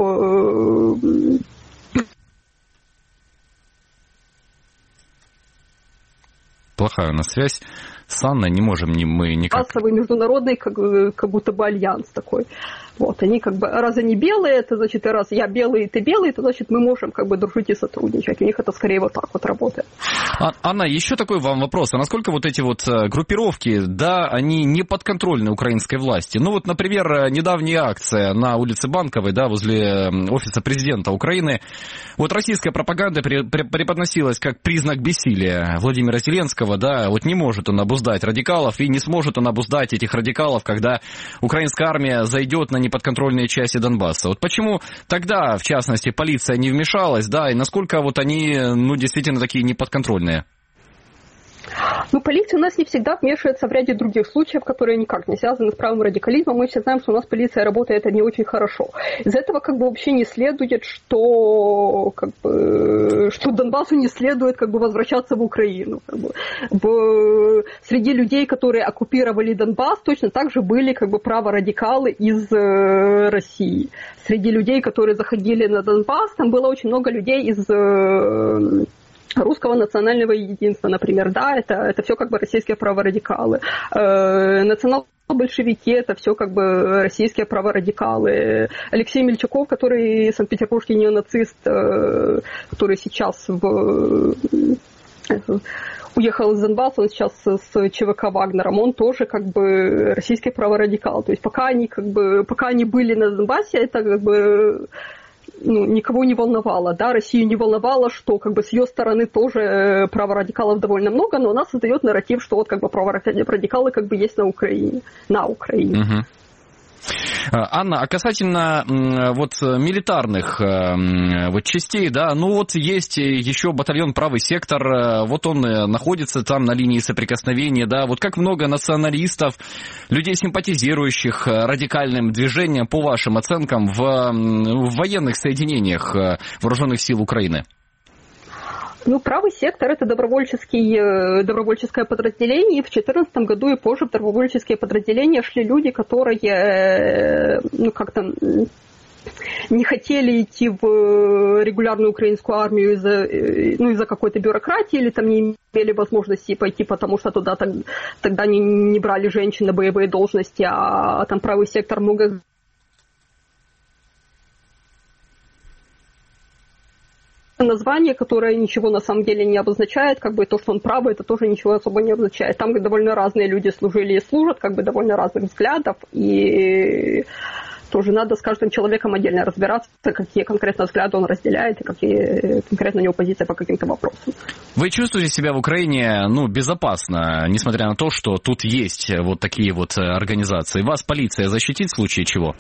Плохая у нас связь с Анной, не можем мы никак... Расовый, международный, как будто бы альянс такой. Вот, они как бы, раз они белые, это значит, раз я белый, ты белый, то значит мы можем как бы дружить и сотрудничать. У них это скорее вот так вот работает. Анна, еще такой вам вопрос. А насколько вот эти вот группировки, да, они не подконтрольны украинской власти? Ну вот, например, недавняя акция на улице Банковой, да, возле офиса президента Украины. Вот российская пропаганда преподносилась как признак бессилия Владимира Зеленского, да, вот не может он обуздать радикалов, и не сможет он обуздать этих радикалов, когда украинская армия зайдет на неподконтрольные части Донбасса. Вот почему тогда, в частности, полиция не вмешалась, да, и насколько вот они, ну, действительно такие неподконтрольные? Ну, полиция у нас не всегда вмешивается в ряде других случаев, которые никак не связаны с правым радикализмом. Мы все знаем, что у нас полиция работает не очень хорошо. Из этого как бы вообще не следует, что Донбассу не следует как бы возвращаться в Украину. Как бы. Среди людей, которые оккупировали Донбасс, точно так же были как бы праворадикалы из России. Среди людей, которые заходили на Донбасс, там было очень много людей из русского национального единства, например, да, это все как бы российские праворадикалы. Национал-большевики, это все как бы российские праворадикалы. Алексей Мельчаков, который санкт-петербургский неонацист, который сейчас уехал из Донбасса, он сейчас с ЧВК Вагнером, он тоже как бы российский праворадикал. То есть пока они были на Донбассе, это как бы никого не волновало, да, Россию не волновало, что как бы с ее стороны тоже праворадикалов довольно много, но она создает нарратив, что вот как бы праворадикалы как бы есть на Украине. Угу. Анна, а касательно вот милитарных вот частей, да, ну вот есть еще батальон «Правый сектор», вот он находится там на линии соприкосновения, да, вот как много националистов, людей, симпатизирующих радикальным движением, по вашим оценкам, в военных соединениях вооруженных сил Украины? Ну, правый сектор – это добровольческое подразделение, и в 2014 году и позже в добровольческие подразделения шли люди, которые, как-то не хотели идти в регулярную украинскую армию из-за какой-то бюрократии, или там не имели возможности пойти, потому что туда тогда не брали женщин на боевые должности, а там правый сектор много... название, которое ничего на самом деле не обозначает, как бы то, что он правый, это тоже ничего особо не обозначает. Там довольно разные люди служили и служат, как бы довольно разных взглядов, и тоже надо с каждым человеком отдельно разбираться, какие конкретно взгляды он разделяет, и какие конкретно у него позиции по каким-то вопросам. Вы чувствуете себя в Украине, безопасно, несмотря на то, что тут есть вот такие вот организации? Вас полиция защитит в случае чего?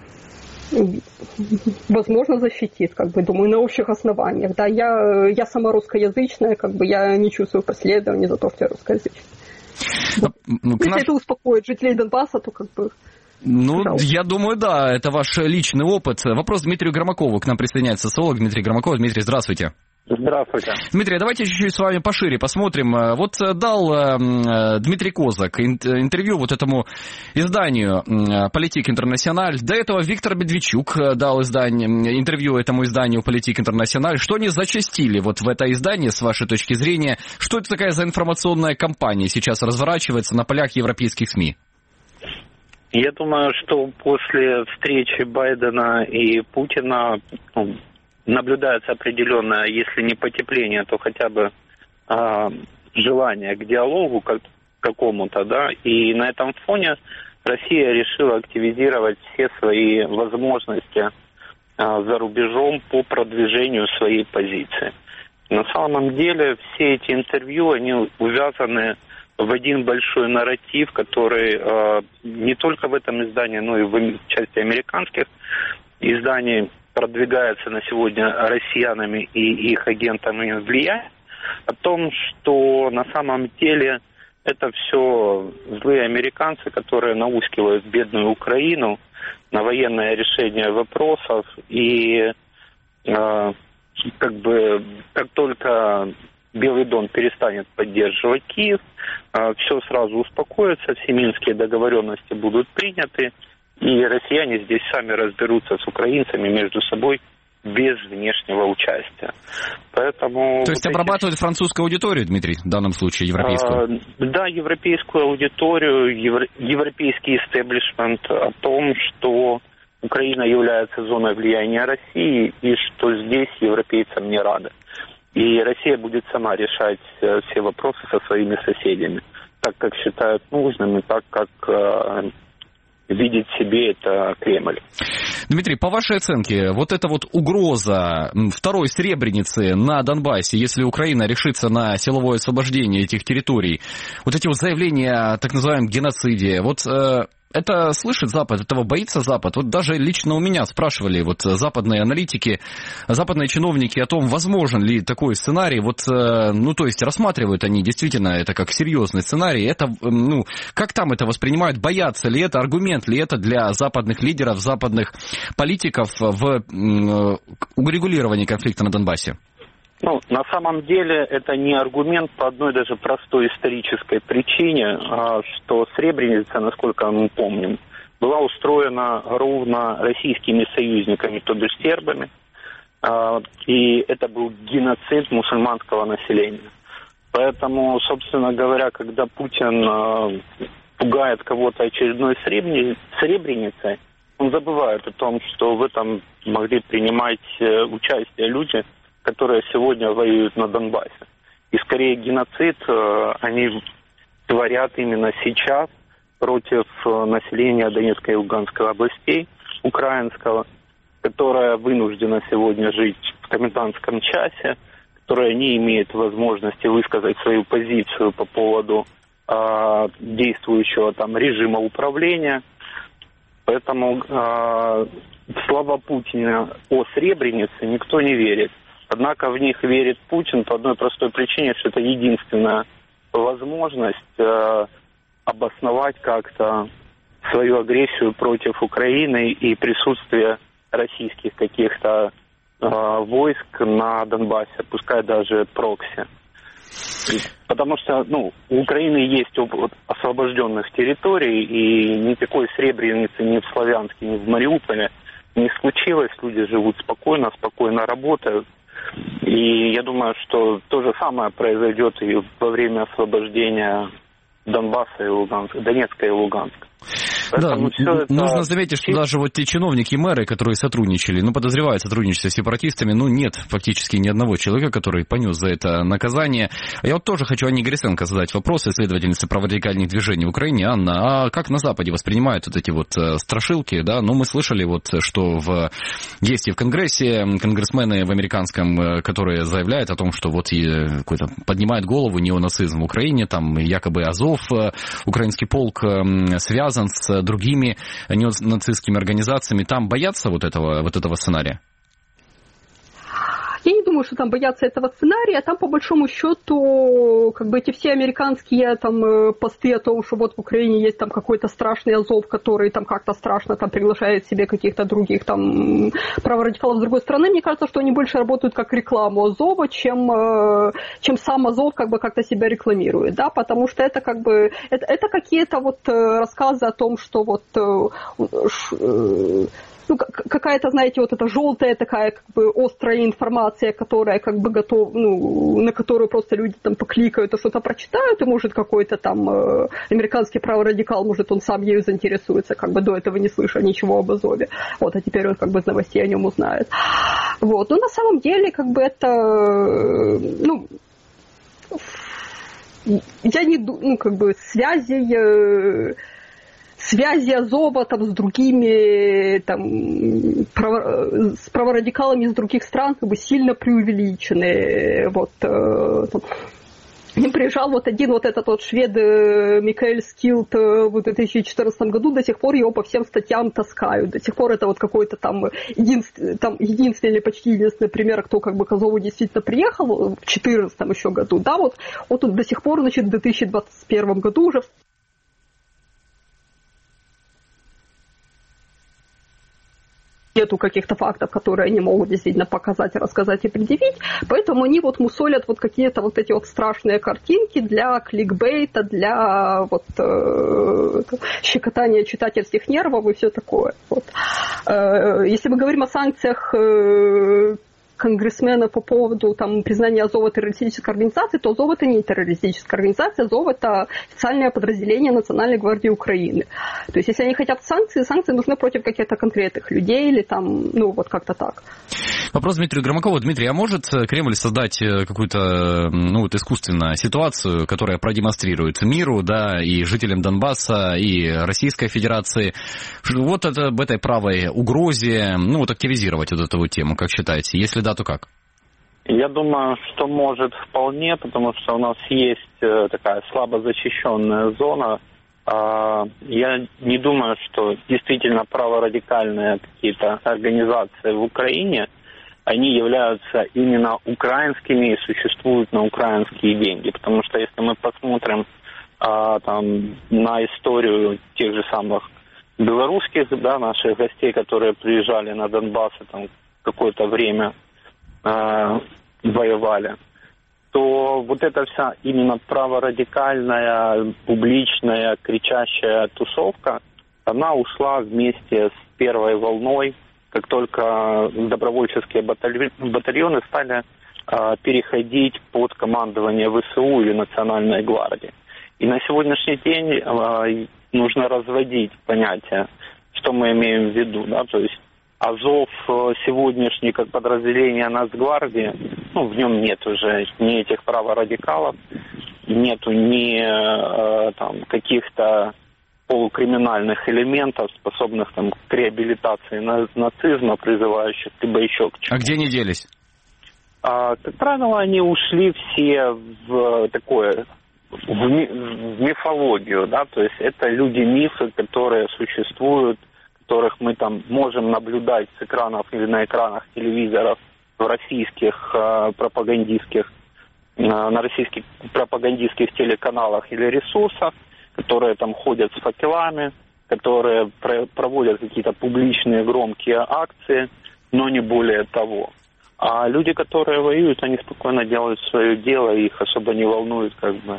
Возможно, защитит, думаю, на общих основаниях. Да, я сама русскоязычная, я не чувствую преследования за то, что я русскоязычная. Если это успокоит жителей Донбасса, то я думаю, да, это ваш личный опыт. Вопрос Дмитрию Громакову. К нам присоединяется социолог Дмитрий Громаков. Дмитрий, здравствуйте. Здравствуйте. Дмитрий, давайте чуть-чуть с вами пошире посмотрим. Вот дал Дмитрий Козак интервью вот этому изданию «Политик Интернациональ». До этого Виктор Медведчук дал интервью этому изданию «Политик Интернациональ». Что они зачастили вот в это издание, с вашей точки зрения? Что это такая за информационная кампания сейчас разворачивается на полях европейских СМИ? Я думаю, что после встречи Байдена и Путина наблюдается определенное, если не потепление, то хотя бы желание к диалогу какому-то, да, и на этом фоне Россия решила активизировать все свои возможности за рубежом по продвижению своей позиции. На самом деле все эти интервью, они увязаны в один большой нарратив, который не только в этом издании, но и в части американских изданий продвигается на сегодня россиянами и их агентами влияния, о том, что на самом деле это все злые американцы, которые наускивают бедную Украину на военное решение вопросов, и как только Белый дом перестанет поддерживать Киев, все сразу успокоится, все минские договоренности будут приняты, и россияне здесь сами разберутся с украинцами между собой без внешнего участия. Поэтому... То есть обрабатывают французскую аудиторию, Дмитрий, в данном случае европейскую? Да, европейскую аудиторию, европейский истеблишмент о том, что Украина является зоной влияния России и что здесь европейцам не рады. И Россия будет сама решать все вопросы со своими соседями, так как считают нужным и так как видит себе это Кремль. Дмитрий, по вашей оценке, вот эта вот угроза второй Сребреницы на Донбассе, если Украина решится на силовое освобождение этих территорий, вот эти вот заявления о так называемом геноциде, вот это слышит Запад, этого боится Запад? Вот даже лично у меня спрашивали вот западные аналитики, западные чиновники о том, возможен ли такой сценарий. Вот, то есть рассматривают они действительно это как серьезный сценарий. Это, как там это воспринимают? Боятся ли это? Аргумент ли это для западных лидеров, западных политиков в урегулировании конфликта на Донбассе? На самом деле это не аргумент по одной даже простой исторической причине, что Сребреница, насколько мы помним, была устроена ровно российскими союзниками, то бишь сербами, и это был геноцид мусульманского населения. Поэтому, собственно говоря, когда Путин пугает кого-то очередной Сребреницей, он забывает о том, что в этом могли принимать участие люди, которые сегодня воюют на Донбассе. И скорее геноцид они творят именно сейчас против населения Донецкой и Луганской областей, украинского, которое вынуждено сегодня жить в комендантском часе, которое не имеет возможности высказать свою позицию по поводу действующего там режима управления. Поэтому слова Путина о Сребренице никто не верит. Однако в них верит Путин по одной простой причине, что это единственная возможность обосновать как-то свою агрессию против Украины и присутствие российских каких-то войск на Донбассе, пускай даже прокси. Потому что у Украины есть опыт освобожденных территорий, и никакой Сребреницы ни в Славянске, ни в Мариуполе не случилось. Люди живут спокойно работают. И я думаю, что то же самое произойдет и во время освобождения Донбасса и Луганска, Донецка и Луганска. Да, нужно заметить, что даже вот те чиновники и мэры, которые сотрудничали, подозревают сотрудничество с сепаратистами, нет фактически ни одного человека, который понес за это наказание. Я вот тоже хочу Анне Гриценко задать вопрос, исследовательнице праворадикальных движений в Украине. Анна, а как на Западе воспринимают вот эти вот страшилки, да? Мы слышали что есть и в Конгрессе конгрессмены в американском, которые заявляют о том, что какой-то поднимает голову неонацизм в Украине, там якобы Азов, украинский полк связан с другими неонацистскими организациями. Там боятся вот этого сценария? Я не думаю, думаю, что там боятся этого сценария. Там, по большому счету, как бы эти все американские там посты о том, что вот в Украине есть там какой-то страшный Азов, который там как-то страшно там приглашает себе каких-то других там праворадикалов с другой стороны, мне кажется, что они больше работают как рекламу Азова, чем сам Азов как бы как-то себя рекламирует, да, потому что это как бы, это какие-то вот рассказы о том, что вот ну, какая-то, знаете, вот эта желтая такая как бы острая информация, которая как бы готова, ну, на которую просто люди там покликают и что-то прочитают, и может какой-то там американский праворадикал, может он сам ею заинтересуется, как бы до этого не слыша ничего об Азове. Вот, а теперь он как бы из новостей о нем узнает. Вот, но на самом деле как бы это, ну, я не думаю, ну, как бы связи Азова там, с другими, там, с праворадикалами из других стран как бы сильно преувеличены. Вот, приезжал вот один вот этот вот швед Микаэль Скилт в 2014 году, до сих пор его по всем статьям таскают. До сих пор это вот какой-то там единственный или почти единственный пример, кто как бы к Азову действительно приехал в 2014 еще году. Да, вот тут до сих пор, значит, в 2021 году уже нету каких-то фактов, которые они могут действительно показать, рассказать и предъявить, поэтому они вот мусолят вот какие-то вот эти вот страшные картинки для кликбейта, для вот щекотания читательских нервов и все такое. Вот. Если мы говорим о санкциях конгрессмена по поводу там, признания Азова террористической организацией, то Азов это не террористическая организация, Азов это официальное подразделение Национальной гвардии Украины. То есть, если они хотят санкции нужны против каких-то конкретных людей или там, ну, вот как-то так. Вопрос Дмитрию Громакову. Дмитрий, а может Кремль создать какую-то, ну, вот искусственную ситуацию, которая продемонстрирует миру, да, и жителям Донбасса, и Российской Федерации, вот это, об этой правой угрозе, ну, вот активизировать вот эту вот тему, как считаете? Если да, то как? Я думаю, что может вполне, потому что у нас есть такая слабо защищенная зона. Я не думаю, что действительно праворадикальные какие-то организации в Украине, они являются именно украинскими и существуют на украинские деньги. Потому что если мы посмотрим там, на историю тех же самых белорусских, да, наших гостей, которые приезжали на Донбасс и там какое-то время воевали, то вот эта вся именно праворадикальная, публичная, кричащая тусовка, она ушла вместе с первой волной, как только добровольческие батальоны стали переходить под командование ВСУ или Национальной гвардии. И на сегодняшний день нужно разводить понятие, что мы имеем в виду, да, то есть Азов сегодняшний как подразделение Нацгвардии, ну, в нем нет уже ни этих праворадикалов, нету ни там каких-то полукриминальных элементов, способных там к реабилитации нацизма, призывающих либо еще к чему. А где они делись? Как правило, они ушли все в такое, в мифологию, да, то есть это люди-мифы, которые существуют, которых мы там можем наблюдать с экранов или на экранах телевизоров в российских пропагандистских, на российских пропагандистских телеканалах или ресурсах, которые там ходят с факелами, которые проводят какие-то публичные громкие акции, но не более того. А люди, которые воюют, они спокойно делают свое дело, их особо не волнует как бы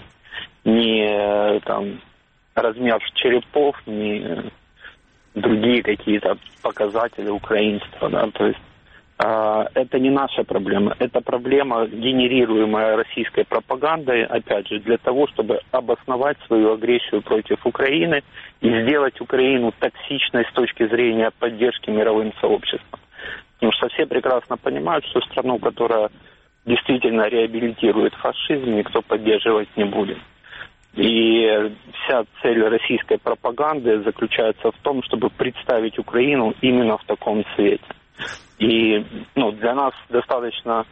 ни там размер черепов, ни другие какие-то показатели украинства, да, то есть это не наша проблема, это проблема, генерируемая российской пропагандой, опять же, для того, чтобы обосновать свою агрессию против Украины и сделать Украину токсичной с точки зрения поддержки мировым сообществом. Потому что все прекрасно понимают, что страну, которая действительно реабилитирует фашизм, никто поддерживать не будет. И вся цель российской пропаганды заключается в том, чтобы представить Украину именно в таком свете. И для нас достаточно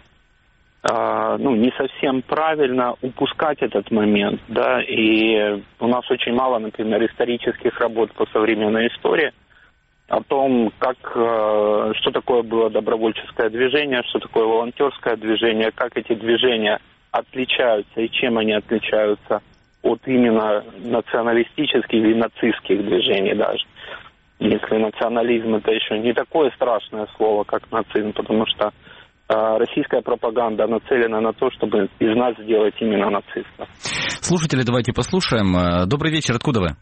не совсем правильно упускать этот момент. Да? И у нас очень мало, например, исторических работ по современной истории, о том, что такое было добровольческое движение, что такое волонтерское движение, как эти движения отличаются и чем они отличаются от именно националистических или нацистских движений даже. Если национализм это еще не такое страшное слово, как нацизм, потому что российская пропаганда нацелена на то, чтобы из нас сделать именно нацистов. Слушатели, давайте послушаем. Добрый вечер, откуда вы?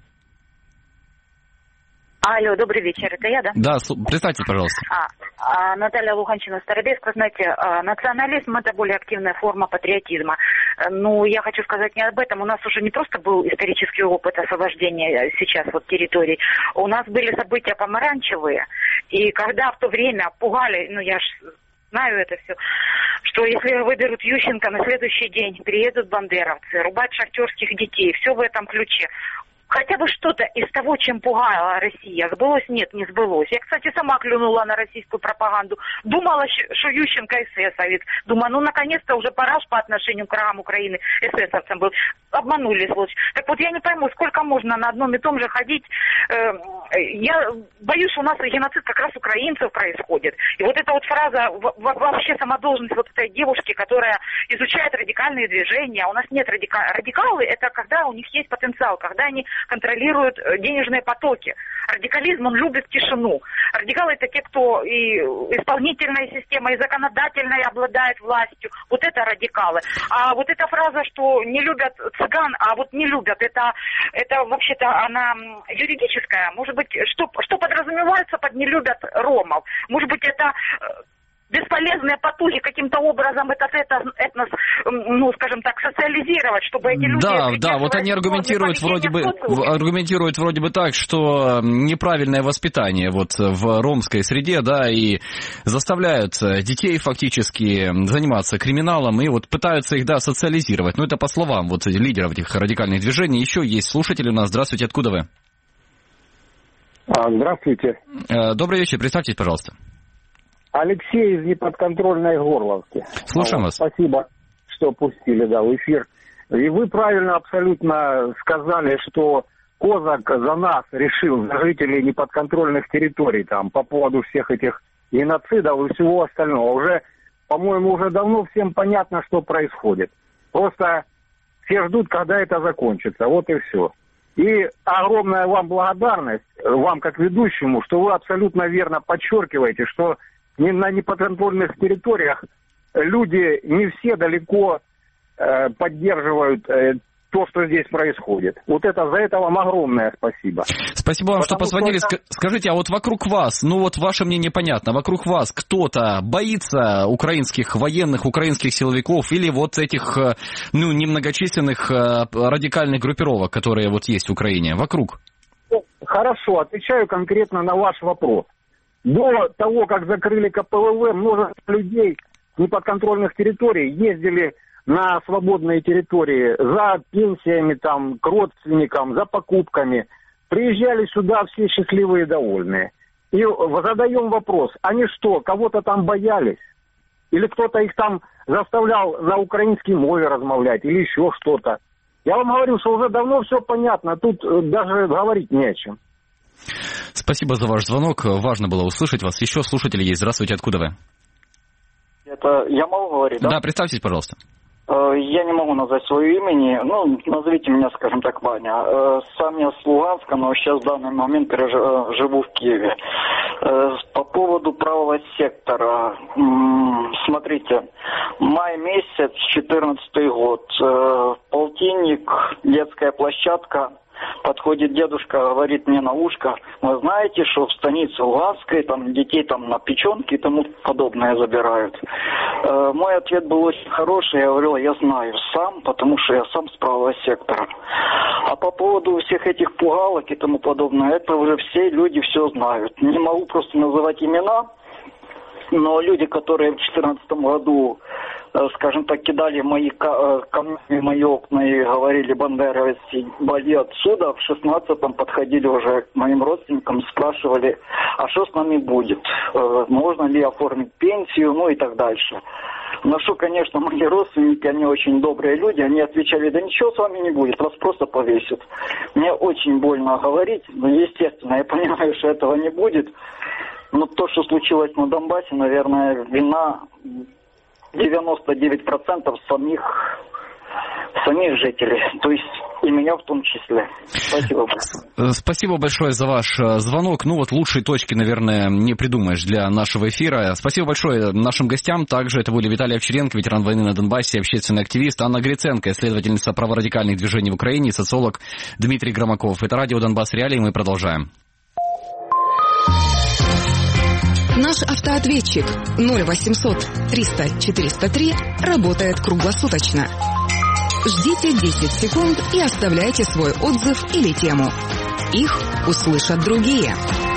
Алло, добрый вечер, это я, да? Да, представьте, пожалуйста. Наталья Луханчина, Старобельск. Знаете, национализм – это более активная форма патриотизма. Ну, я хочу сказать не об этом. У нас уже не просто был исторический опыт освобождения сейчас вот территорий. У нас были события помаранчевые. И когда в то время пугали, ну, я ж знаю это все, что если выберут Ющенко, на следующий день приедут бандеровцы, рубать шахтерских детей. Все в этом ключе. Хотя бы что-то из того, чем пугала Россия, сбылось? Нет, не сбылось. Я, кстати, сама клюнула на российскую пропаганду. Думала, что Ющенко эсэсовец. Думаю, ну, наконец-то уже пора по отношению к врагам Украины эсэсовцам был. Обманули, сволочь. Так вот, я не пойму, сколько можно на одном и том же ходить. Я боюсь, что у нас геноцид как раз украинцев происходит. И вот эта вот фраза, вообще самодолжность вот этой девушки, которая изучает радикальные движения. У нас нет радикалы, это когда у них есть потенциал, когда они контролируют денежные потоки. Радикализм, он любит тишину. Радикалы — это те, кто и исполнительной системой, и законодательной обладает властью. Вот это радикалы. А вот эта фраза, что не любят цыган, а вот не любят, это вообще-то она юридическая. Может быть, что подразумевается под «не любят ромов»? Может быть, это бесполезные потуги каким-то образом этот этнос, ну, скажем так, социализировать, чтобы эти люди... Да, вот они аргументируют вроде бы так, что неправильное воспитание вот в ромской среде, да, и заставляют детей фактически заниматься криминалом и вот пытаются их, да, социализировать. Ну, это по словам вот лидеров этих радикальных движений. Еще есть слушатели у нас. Здравствуйте, откуда вы? Здравствуйте. Добрый вечер, представьтесь, пожалуйста. Алексей из неподконтрольной Горловки. Слушаем вас. Спасибо, что пустили, в эфир. И вы правильно абсолютно сказали, что Козак за нас решил, за жителей неподконтрольных территорий, там, по поводу всех этих геноцидов и всего остального. Уже, по-моему, уже давно всем понятно, что происходит. Просто все ждут, когда это закончится. Вот и все. И огромная вам благодарность, вам как ведущему, что вы абсолютно верно подчеркиваете, что на неподконтрольных территориях люди не все далеко поддерживают то, что здесь происходит. Вот это за это вам огромное спасибо. Спасибо вам, что позвонили. Скажите, а вот вокруг вас, ну вот ваше мнение понятно, вокруг вас кто-то боится украинских военных, украинских силовиков или вот этих, ну, немногочисленных радикальных группировок, которые вот есть в Украине? Вокруг? Хорошо, отвечаю конкретно на ваш вопрос. До того, как закрыли КПВВ, множество людей с неподконтрольных территорий ездили на свободные территории за пенсиями, там, к родственникам, за покупками. Приезжали сюда все счастливые и довольные. И задаем вопрос, они что, кого-то там боялись? Или кто-то их там заставлял на украинской мове размовлять, или еще что-то? Я вам говорю, что уже давно все понятно, тут даже говорить не о чем. Спасибо за ваш звонок. Важно было услышать вас. Еще слушатели есть. Здравствуйте, откуда вы? Это я могу говорить, да? Да, представьтесь, пожалуйста. Я не могу назвать свое имени. Ну, назовите меня, скажем так, Ваня. Сам я с Луганска, но сейчас в данный момент живу в Киеве. По поводу правого сектора. Смотрите, май месяц, 14-й год. Полтинник, детская площадка. Подходит дедушка, говорит мне на ушко: вы знаете, что в станице Луганской там детей там на печенки и тому подобное забирают. Мой ответ был очень хороший. Я говорил, я знаю сам, потому что я сам с правого сектора. А по поводу всех этих пугалок и тому подобное, это уже все люди все знают. Не могу просто называть имена, но люди, которые в 2014 году, скажем так, кидали мои камни, мои окна и говорили: бандеровцы, вали отсюда, в 16-м подходили уже к моим родственникам, спрашивали, а что с нами будет, можно ли оформить пенсию, ну и так дальше. На что, конечно, мои родственники, они очень добрые люди, они отвечали: да ничего с вами не будет, вас просто повесят. Мне очень больно говорить, но, естественно, я понимаю, что этого не будет. Но то, что случилось на Донбассе, наверное, вина 99% самих жителей, то есть и меня в том числе. Спасибо большое. Спасибо большое за ваш звонок. Ну вот лучшей точки, наверное, не придумаешь для нашего эфира. Спасибо большое нашим гостям. Также это были Виталий Овчаренко, ветеран войны на Донбассе, общественный активист, Анна Гриценко, исследовательница праворадикальных движений в Украине, и социолог Дмитрий Громаков. Это радио «Донбасс Реалии», мы продолжаем. Наш автоответчик 0800 300 403 работает круглосуточно. Ждите 10 секунд и оставляйте свой отзыв или тему. Их услышат другие.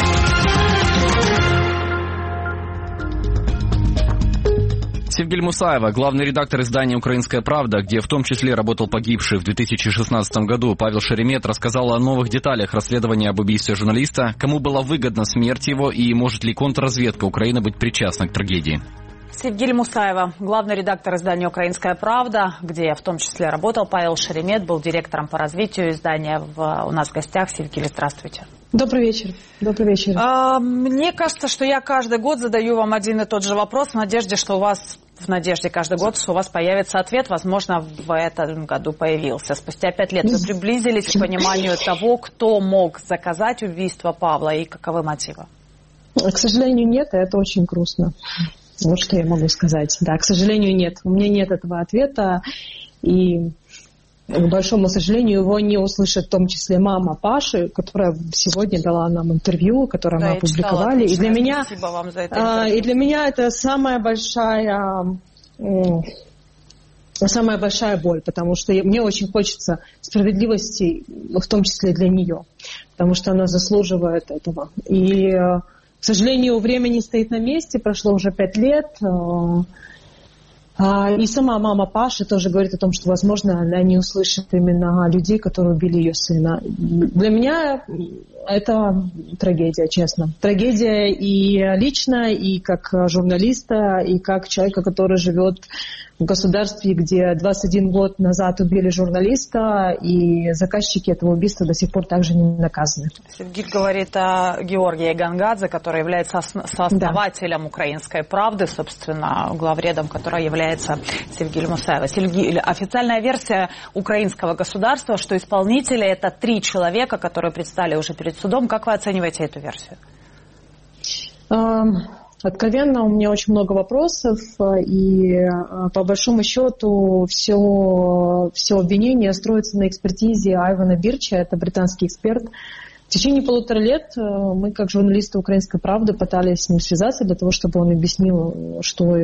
Севгиль Мусаева, главный редактор издания «Украинская правда», где в том числе работал погибший в 2016 году Павел Шеремет, рассказала о новых деталях расследования об убийстве журналиста, кому была выгодна смерть его и может ли контрразведка Украины быть причастна к трагедии. Севгиль Мусаева, главный редактор издания «Украинская правда», где в том числе работал Павел Шеремет, был директором по развитию издания. У нас в гостях. Севгиль, здравствуйте. Добрый вечер. Добрый вечер. Мне кажется, что я каждый год задаю вам один и тот же вопрос в надежде, каждый год, что у вас появится ответ. Возможно, в этом году появился. Спустя 5 лет вы приблизились к пониманию того, кто мог заказать убийство Павла и каковы мотивы? К сожалению, нет, и это очень грустно. Вот что я могу сказать. Да, к сожалению, нет. У меня нет этого ответа. И, к большому сожалению, его не услышит в том числе мама Паши, которая сегодня дала нам интервью, которое мы опубликовали. И для меня, спасибо вам за это интервью. И для меня это самая большая боль, потому что мне очень хочется справедливости, в том числе для нее, потому что она заслуживает этого. И, к сожалению, время не стоит на месте, прошло уже 5 лет. И сама мама Паши тоже говорит о том, что, возможно, она не услышит именно людей, которые убили ее сына. Для меня это трагедия, честно. Трагедия и лично, и как журналиста, и как человека, который живет в государстве, где 21 год назад убили журналиста, и заказчики этого убийства до сих пор также не наказаны. Севгиль говорит о Георгии Гангадзе, который является сооснователем «Украинской правды», собственно, главредом, которой является Севгиль Мусаева. Севгиль, официальная версия украинского государства, что исполнители – это 3 человека, которые предстали уже перед судом. Как вы оцениваете эту версию? Откровенно, у меня очень много вопросов, и по большому счету все обвинение строится на экспертизе Айвана Бирча, это британский эксперт. В течение 1,5 лет мы, как журналисты «Украинской правды», пытались с ним связаться для того, чтобы он объяснил,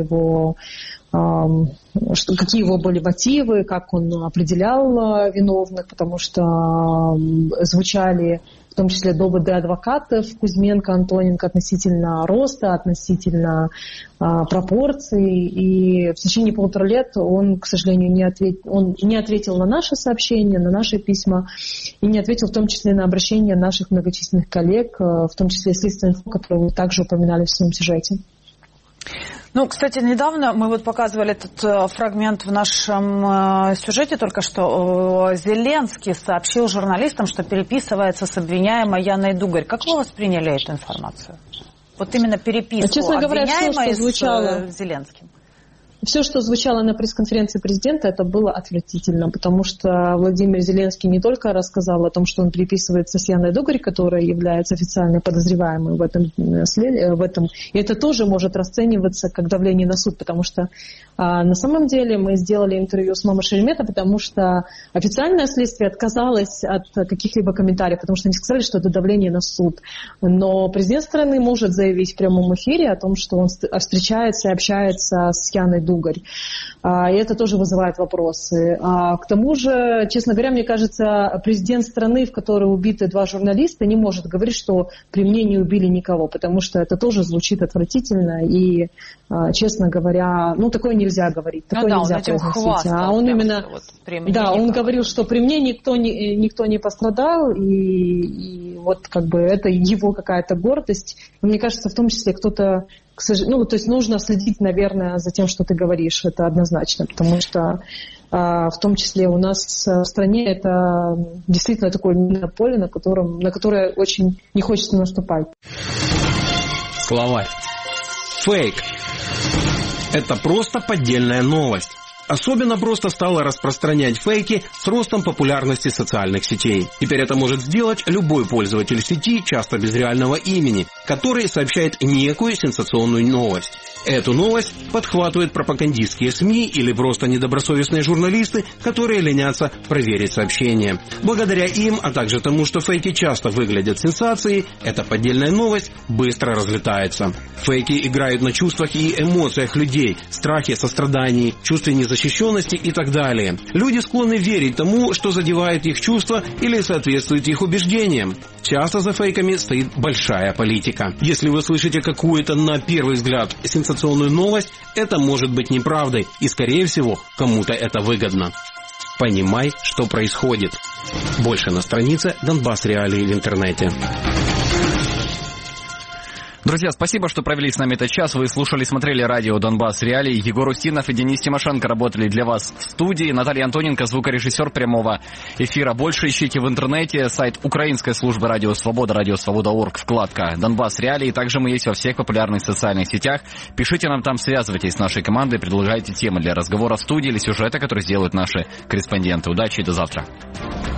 какие его были мотивы, как он определял виновных, потому что звучали в том числе доводы адвокатов Кузьменко, Антоненко относительно роста, относительно пропорций. И в течение 1,5 лет он, к сожалению, не ответил на наши сообщения, на наши письма, и не ответил в том числе на обращения наших многочисленных коллег, в том числе Следственный фонд, который вы также упоминали в своем сюжете. Ну, кстати, недавно мы показывали этот фрагмент в нашем сюжете только что. Зеленский сообщил журналистам, что переписывается с обвиняемой Яной Дугарь. Как вы восприняли эту информацию? Вот именно переписку обвиняемой с Зеленским. Все, что звучало на пресс-конференции президента, это было отвратительно, потому что Владимир Зеленский не только рассказал о том, что он переписывается с Яной Дугарь, которая является официально подозреваемой в этом, и это тоже может расцениваться как давление на суд, потому что на самом деле мы сделали интервью с мамой Шеремета, потому что официальное следствие отказалось от каких-либо комментариев, потому что они сказали, что это давление на суд. Но президент страны может заявить в прямом эфире о том, что он встречается и общается с Яной Дугарь. И это тоже вызывает вопросы. К тому же, честно говоря, мне кажется, президент страны, в которой убиты 2 журналиста, не может говорить, что при мне не убили никого, потому что это тоже звучит отвратительно. И, честно говоря, такое нельзя говорить, такое нельзя произносить. Он именно, он говорил, что при мне никто не пострадал, и вот как бы это его какая-то гордость. Мне кажется, в том числе кто-то ну, то есть нужно следить, наверное, за тем, что ты говоришь, это однозначно, потому что в том числе у нас в стране это действительно такое минное поле, на которое очень не хочется наступать. Словарь. Фейк. Это просто поддельная новость. Особенно просто стало распространять фейки с ростом популярности социальных сетей. Теперь это может сделать любой пользователь сети, часто без реального имени, который сообщает некую сенсационную новость. Эту новость подхватывают пропагандистские СМИ или просто недобросовестные журналисты, которые ленятся проверить сообщения. Благодаря им, а также тому, что фейки часто выглядят сенсацией, эта поддельная новость быстро разлетается. Фейки играют на чувствах и эмоциях людей, страхе, сострадании, чувстве незащищенности и так далее. Люди склонны верить тому, что задевает их чувства или соответствует их убеждениям. Часто за фейками стоит большая политика. Если вы слышите какую-то, на первый взгляд, сенсационную новость, это может быть неправдой, и, скорее всего, кому-то это выгодно. Понимай, что происходит. Больше на странице Донбасс Реалии в интернете. Друзья, спасибо, что провели с нами этот час. Вы слушали, смотрели радио «Донбасс Реалии». Егор Устинов и Денис Тимошенко работали для вас в студии. Наталья Антоненко, звукорежиссер прямого эфира. Больше ищите в интернете. Сайт украинской службы «Радио Свобода», радиосвобода.орг, вкладка «Донбасс Реалии». Также мы есть во всех популярных социальных сетях. Пишите нам там, связывайтесь с нашей командой, предлагайте темы для разговора в студии или сюжета, которые сделают наши корреспонденты. Удачи и до завтра.